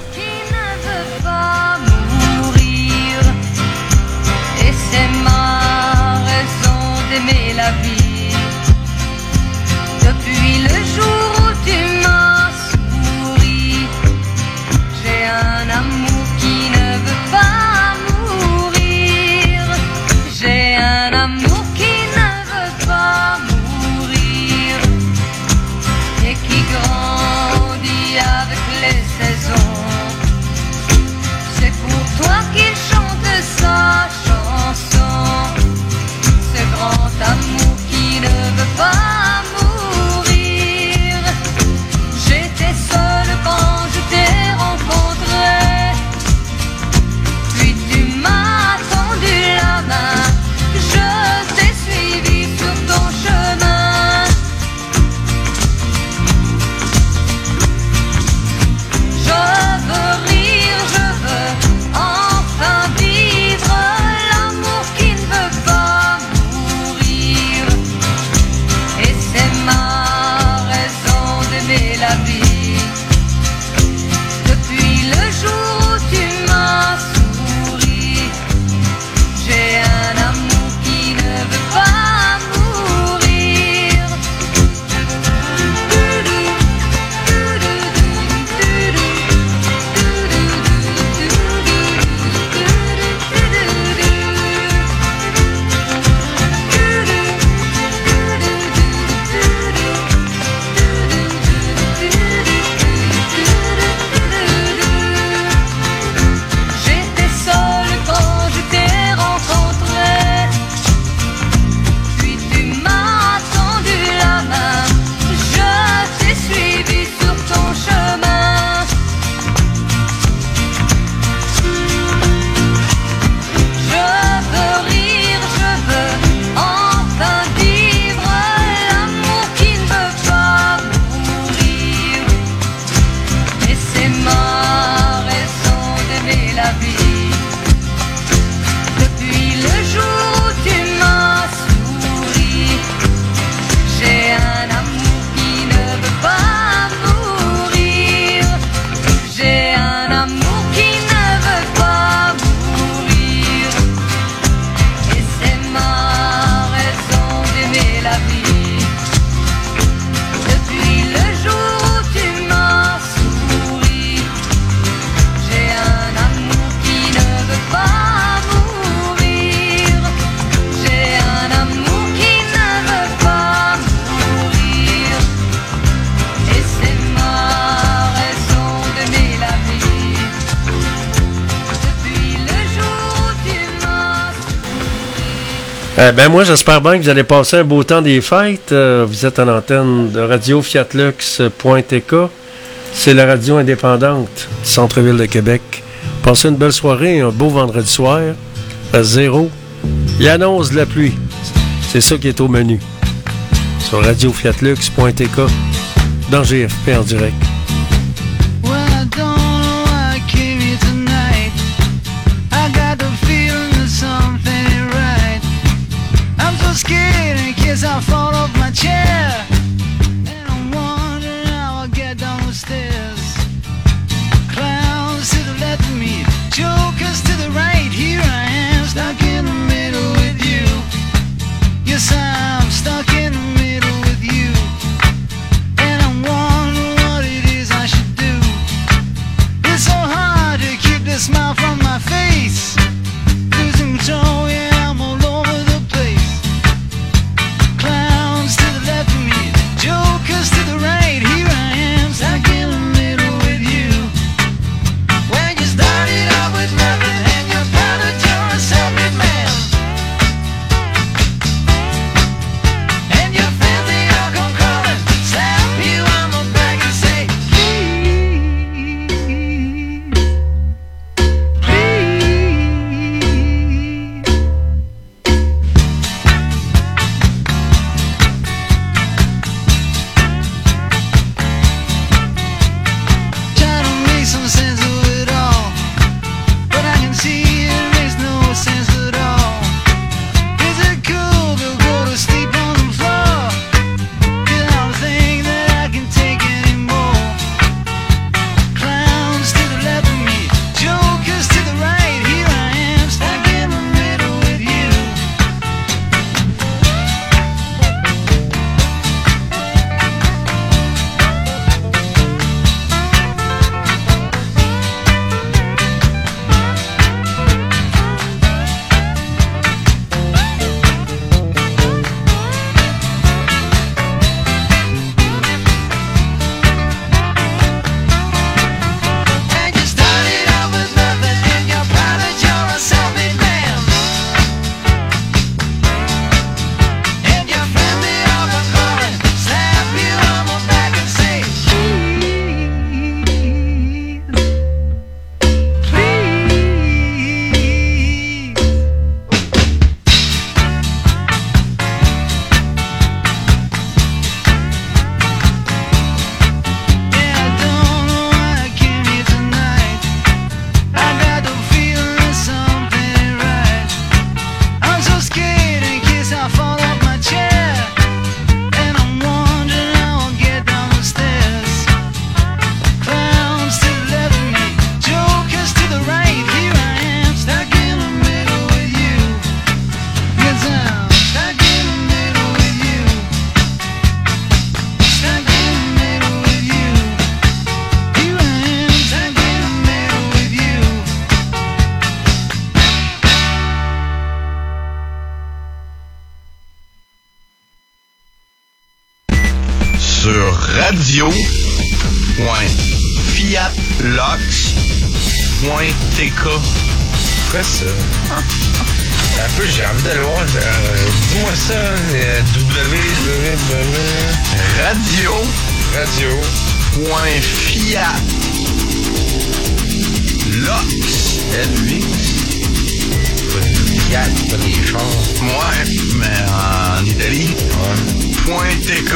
Et c'est ma raison d'aimer la vie. Depuis le jour où tu m'as souri, j'ai un amour qui ne veut pas mourir. J'ai un amour qui ne veut pas mourir et qui grandit avec les saisons. C'est pour toi qu'il chante sa chanson, ce grand amour qui ne veut pas mourir. J'étais seule quand je t'ai rencontré, puis tu m'as tendu la main, je t'ai suivi sur ton chemin. Je veux rire, je veux enfin vivre l'amour qui ne veut pas mourir. Et c'est ma raison d'aimer la vie. Depuis le jour où tu m'as souri, j'ai un amour qui ne veut pas mourir. J'étais seule quand je t'ai rencontré, puis tu m'as tendu la main, je t'ai suivi sur ton chemin. Je veux rire, je veux enfin vivre l'amour qui ne veut pas mourir. Et c'est ma raison d'aimer la vie. Depuis le jour où tu m'as souri, j'ai un amour qui ne veut pas mourir. J'ai un amour qui ne veut pas mourir. Et c'est ma raison d'aimer la vie. Depuis le jour où tu m'as souri, j'ai un amour qui ne veut pas mourir. J'ai un amour qui ne veut pas mourir. Et c'est ma raison d'aimer la vie. Depuis le jour où tu m'as Ben moi, j'espère bien que vous allez passer un beau temps des fêtes. Vous êtes en antenne de Radio Fiatlux.tk. C'est la radio indépendante du centre-ville de Québec. Passez une belle soirée, un beau vendredi soir. À 0. Il annonce de la pluie. C'est ça qui est au menu. Sur Radio Fiatlux.tk. Dans GFP en direct. Well, I don't know why I came here tonight. I got the feeling that something ain't right. I'm so scared in case I fall off my chair. And I'm wondering how I'll get down the stairs. Clowns to the left of me, jokers to the right. Here I am, stuck in the middle with you. Yes, I'm stuck in the middle with you. And I'm wondering what it is I should do. It's so hard to keep the smile from my face. Losing control, yeah, I'm all over the place. Clowns to the left of me, sur radio.fiatlox.tk. Quoi ça? Un peu, j'ai envie d'aller voir. Dis-moi ça, Fiat, pas des chars. Ouais, mais en Italie. Ouais. .tk.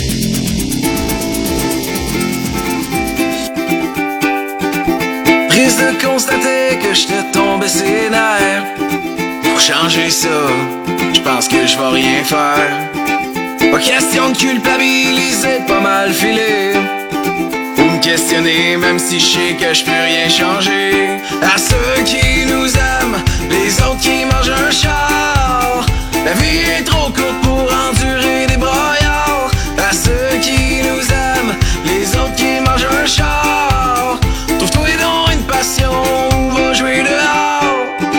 Triste de constater que j'étais tombé ses nerfs. Pour changer ça, j'pense que je vais rien faire. Pas question de culpabiliser, pas mal filé. Ou me questionner, même si je sais que je peux rien changer. À ceux qui nous aiment, les autres qui mangent un char. La vie est trop courte pour endurer des broyards. À ceux qui nous aiment, les autres qui mangent un char. Trouve-toi donc une passion, va jouer dehors.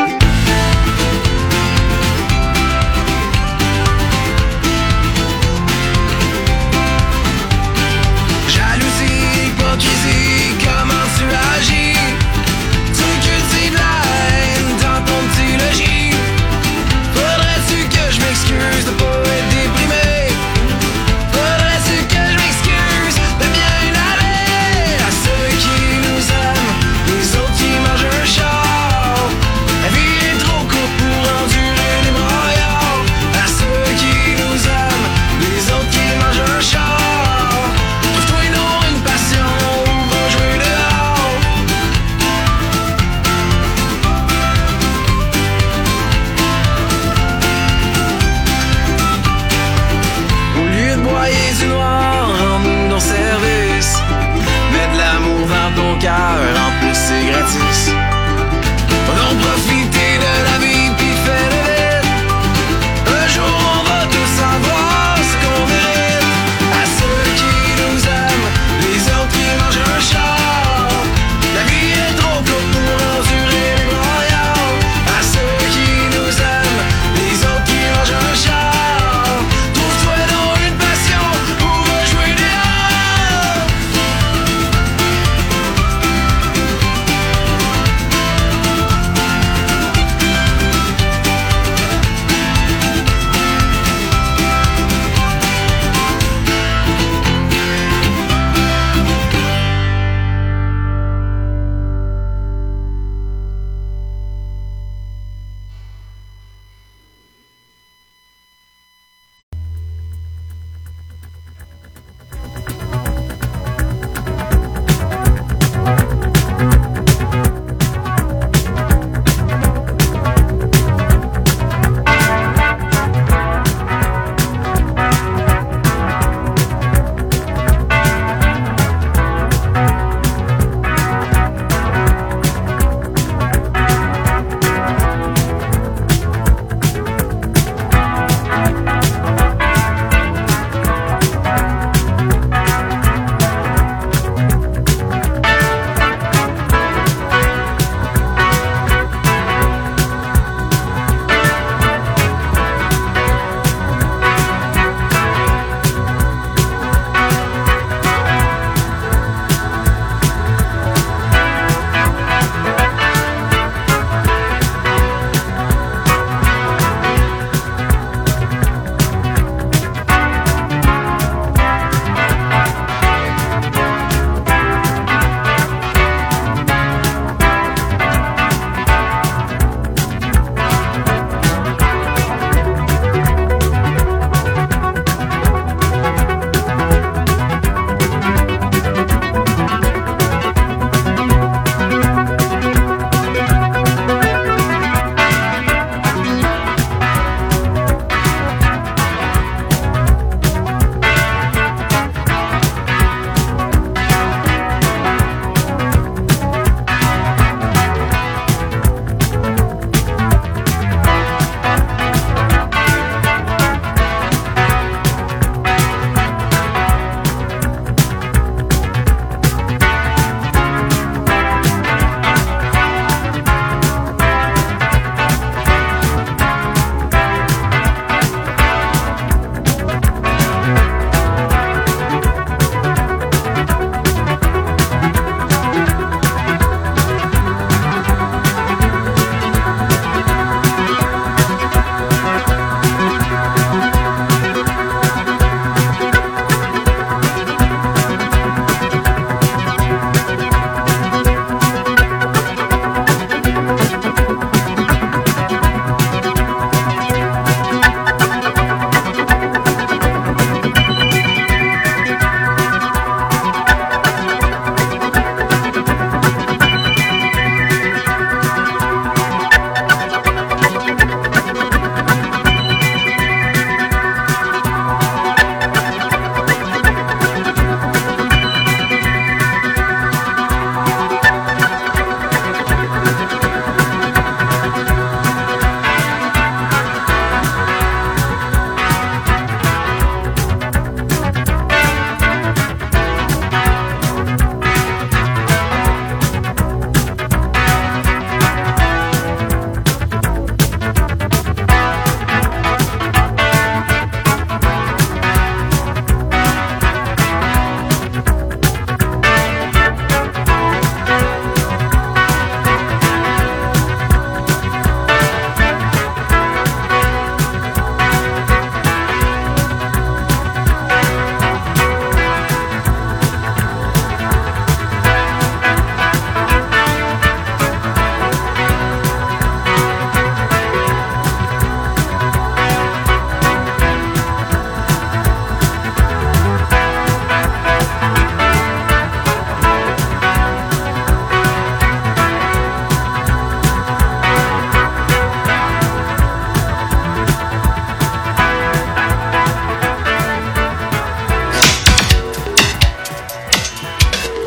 Jalousie, hypocrisie, comment tu agis? Tu cultives la haine dans ton petit logis. Faudrait-tu que je m'excuse de pas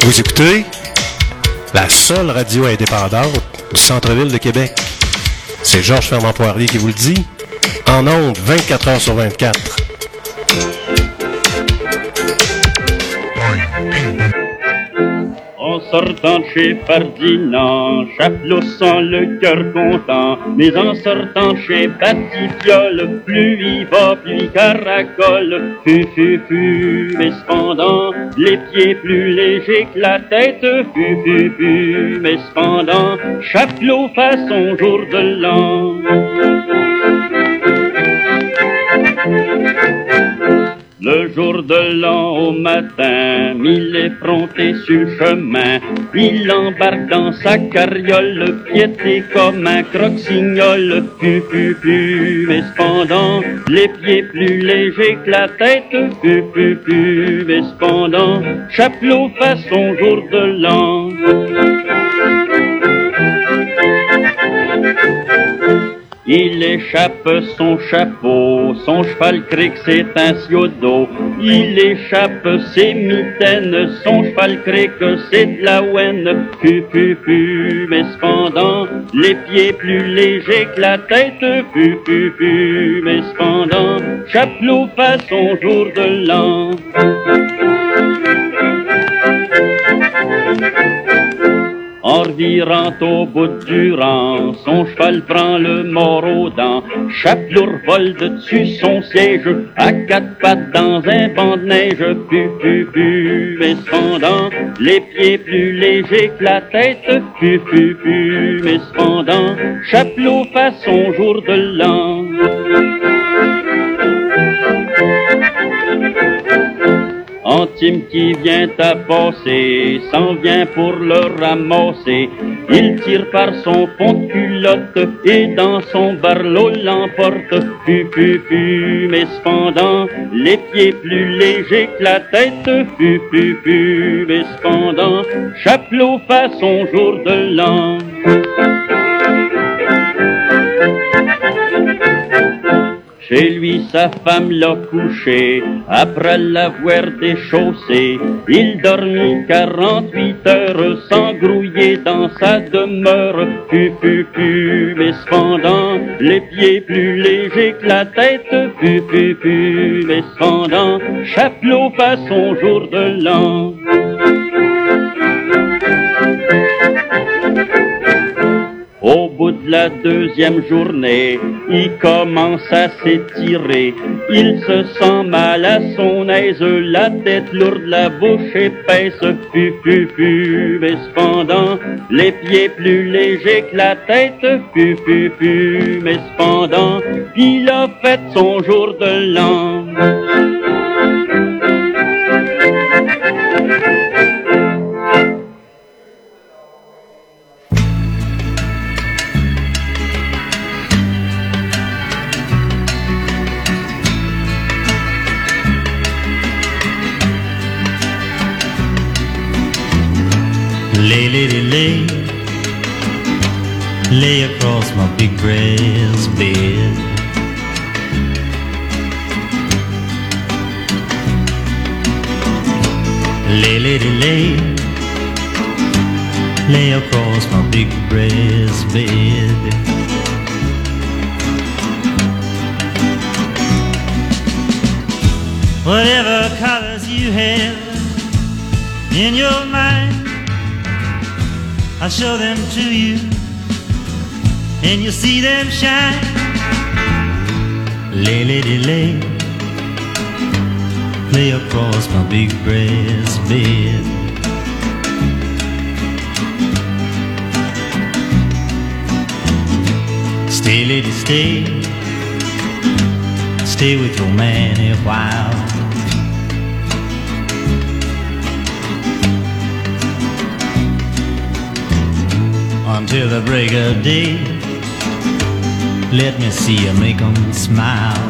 Vous écoutez la seule radio indépendante du centre-ville de Québec. C'est Georges Fernand Poirier qui vous le dit. En ondes, 24 heures sur 24. En sortant de chez Ferdinand, Chapelot sent le cœur content. Mais en sortant de chez Batifiole, plus il va, plus il caracole. Mais cependant, les pieds plus légers que la tête. Mais cependant, Chapelot fait son jour de l'an. Le jour de l'an au matin, il est fronté sur le chemin. Il embarque dans sa carriole, piété comme un croque-signol. Mais cependant, les pieds plus légers que la tête. Mais cependant, Chapelot fait son jour de l'an. Il échappe son chapeau, son cheval cric c'est un siodo. Il échappe ses mitaines, son cheval cric c'est de la ouenne. Mais cependant, les pieds plus légers que la tête. Mais cependant, Chapelot fait son jour de l'an. En revirant au bout du rang, son cheval prend le mort aux dents. Chapelot vole dessus son siège, à quatre pattes dans un banc de neige. Mais cependant, les pieds plus légers que la tête. Mais cependant, Chapelot fait son jour de l'an. Antime qui vient à passer, s'en vient pour le ramasser. Il tire par son fond de culotte et dans son barlot l'emporte. Mais cependant, les pieds plus légers que la tête. Mais cependant, Chapelot fait son jour de l'an. Chez lui, sa femme l'a couché, après l'avoir déchaussé. Il dormit 48 heures sans grouiller dans sa demeure. Mais cependant, les pieds plus légers que la tête. Mais cependant, Chapelot fait son jour de l'an. Au bout de la deuxième journée, il commence à s'étirer. Il se sent mal à son aise, la tête lourde, la bouche épaisse. Mais cependant, les pieds plus légers que la tête. Mais cependant, il a fait son jour de l'an. Lay across my big brass bed. Lay across my big brass bed. Whatever colors you have in your mind, I'll show them to you, and you'll see them shine. Lay, lay across my big brass bed. Stay, lady, stay with your man a while. Until the break of day, let me see you make 'em smile.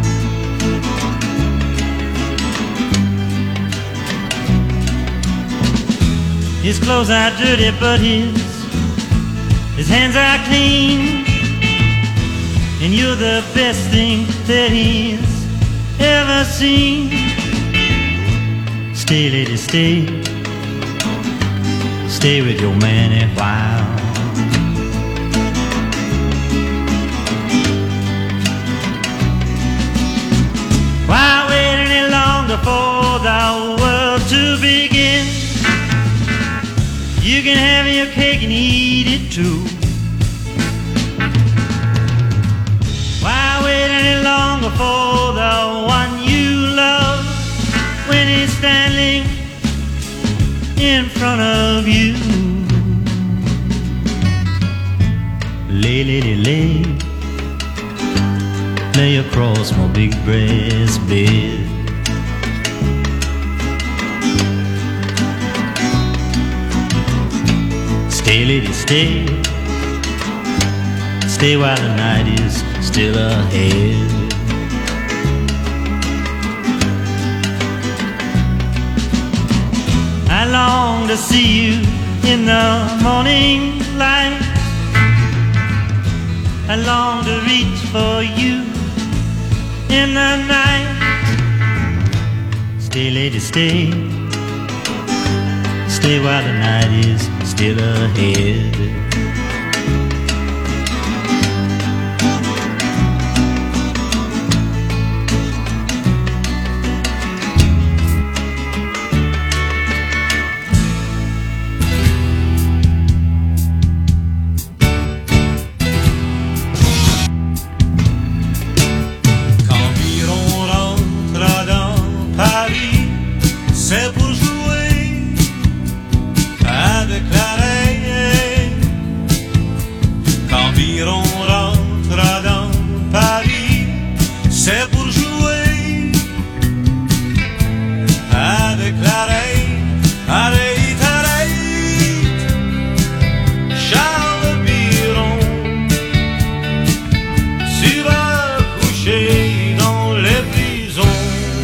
His clothes are dirty, but his hands are clean, and you're the best thing that he's ever seen. Stay, lady, stay with your man a while. Why wait any longer for the world to begin? You can have your cake and eat it too. Why wait any longer for the one you love when he's standing in front of you? Lay, lady, lay across my big breast bed. Stay, lady, stay while the night is still ahead. I long to see you in the morning light. I long to reach for you in the night. Stay, lady, stay while the night is still ahead. C'est pour jouer avec la reine. Quand Biron rentrera dans Paris, c'est pour jouer avec la reine. Arrête, arrête, Charles Biron, tu vas coucher dans les prisons.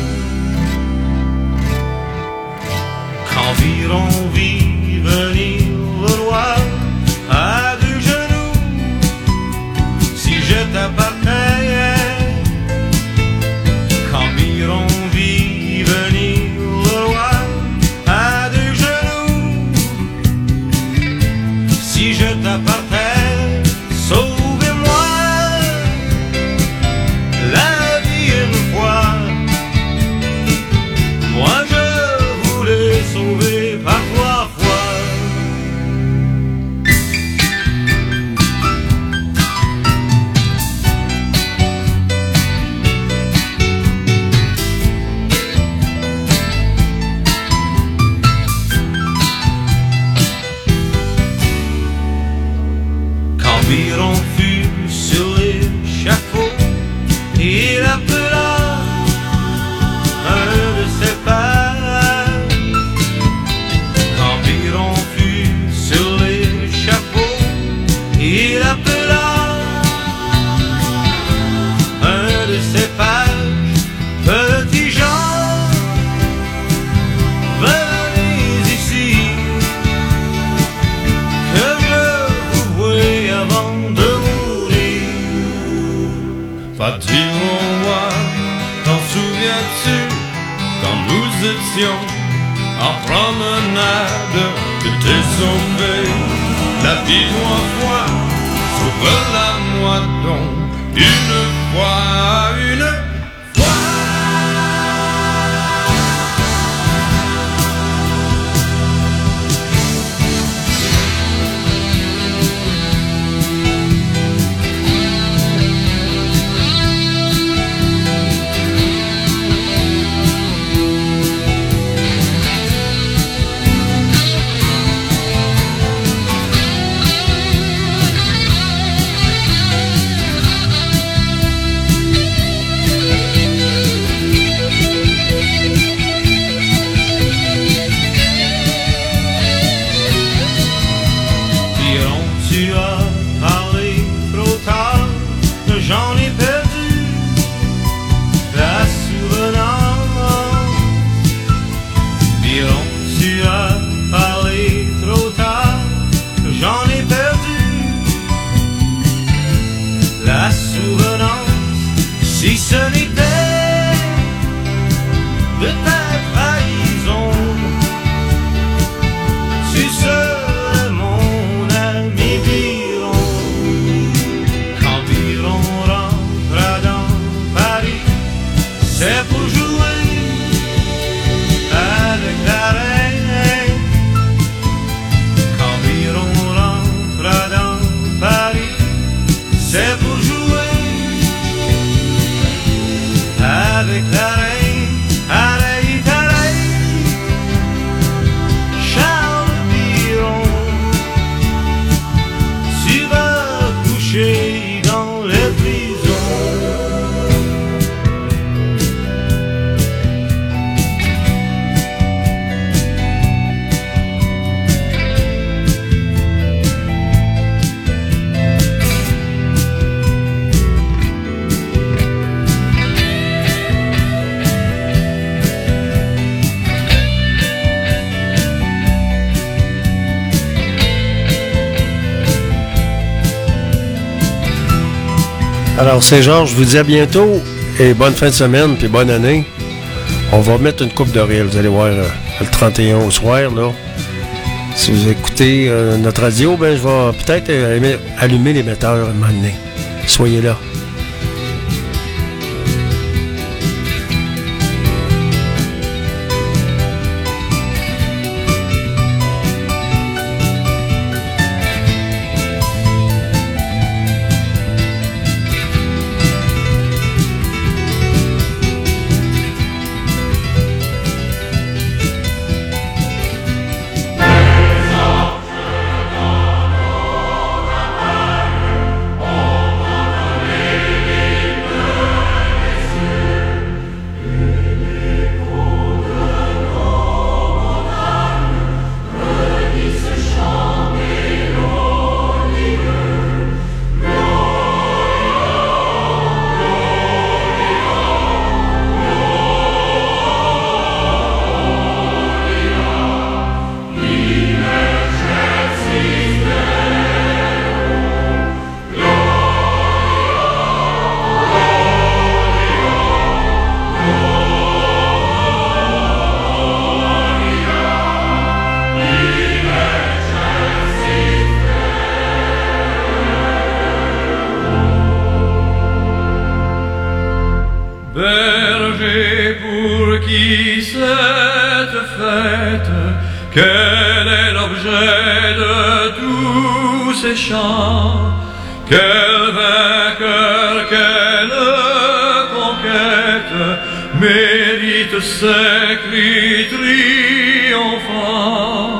Biron vit venir le roi à deux genoux. Si je t'appartenais, quand Biron vit venir le roi à deux genoux. Si je t'appartenais, sauvez-moi la vie une fois. Moi je voulais sauver par 3 fois. Quand Biron fut sur l'échafaud, il appela un de ses pères. Quand Biron fut sur l'échafaud, il appela un de ses pages. Petit Jean, venez ici, que je vous voie avant de mourir. Dis-moi, t'en souviens-tu, quand nous étions en promenade, que t'es sauvé la vie 3 fois, sauve-la-moi donc une fois, une fois. Alors, Saint-Georges, je vous dis à bientôt et bonne fin de semaine puis bonne année. On va mettre une coupe de rire, vous allez voir, le 31 au soir, là. Si vous écoutez notre radio, ben je vais peut-être allumer l'émetteur un moment donné. Soyez là. Berger, pour qui cette fête, quel est l'objet de tous ces chants? Quel vainqueur, quelle conquête mérite ces cris triomphants?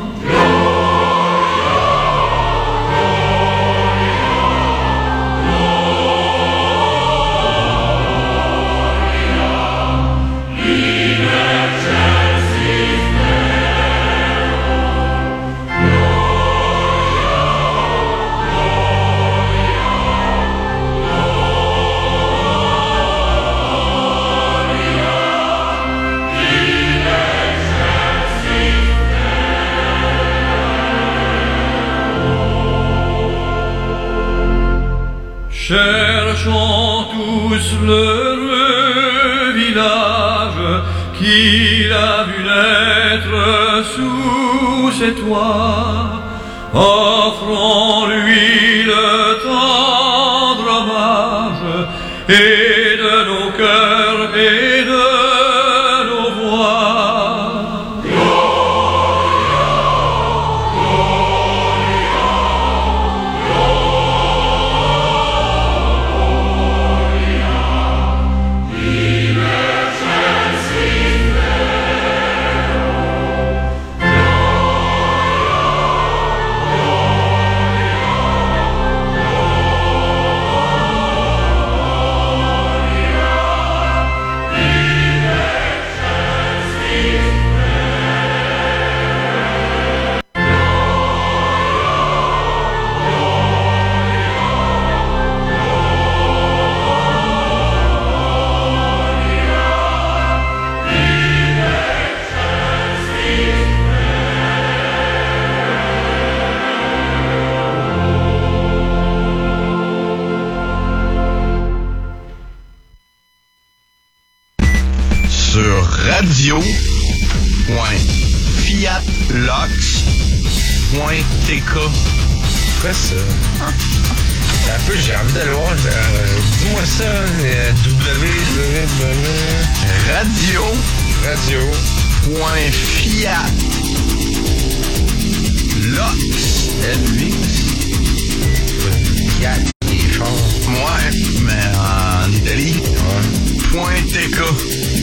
Cherchons tous l'heureux village qu'il a vu naître sous ses toits. Offrons-lui le tendre hommage et de nos cœurs et de nos voix. radio.fiatlox.tk. Quoi ça? Un peu, j'ai envie d'aller voir. Dis-moi ça, Fiat, les chars. Ouais, mais en Italie. .tk.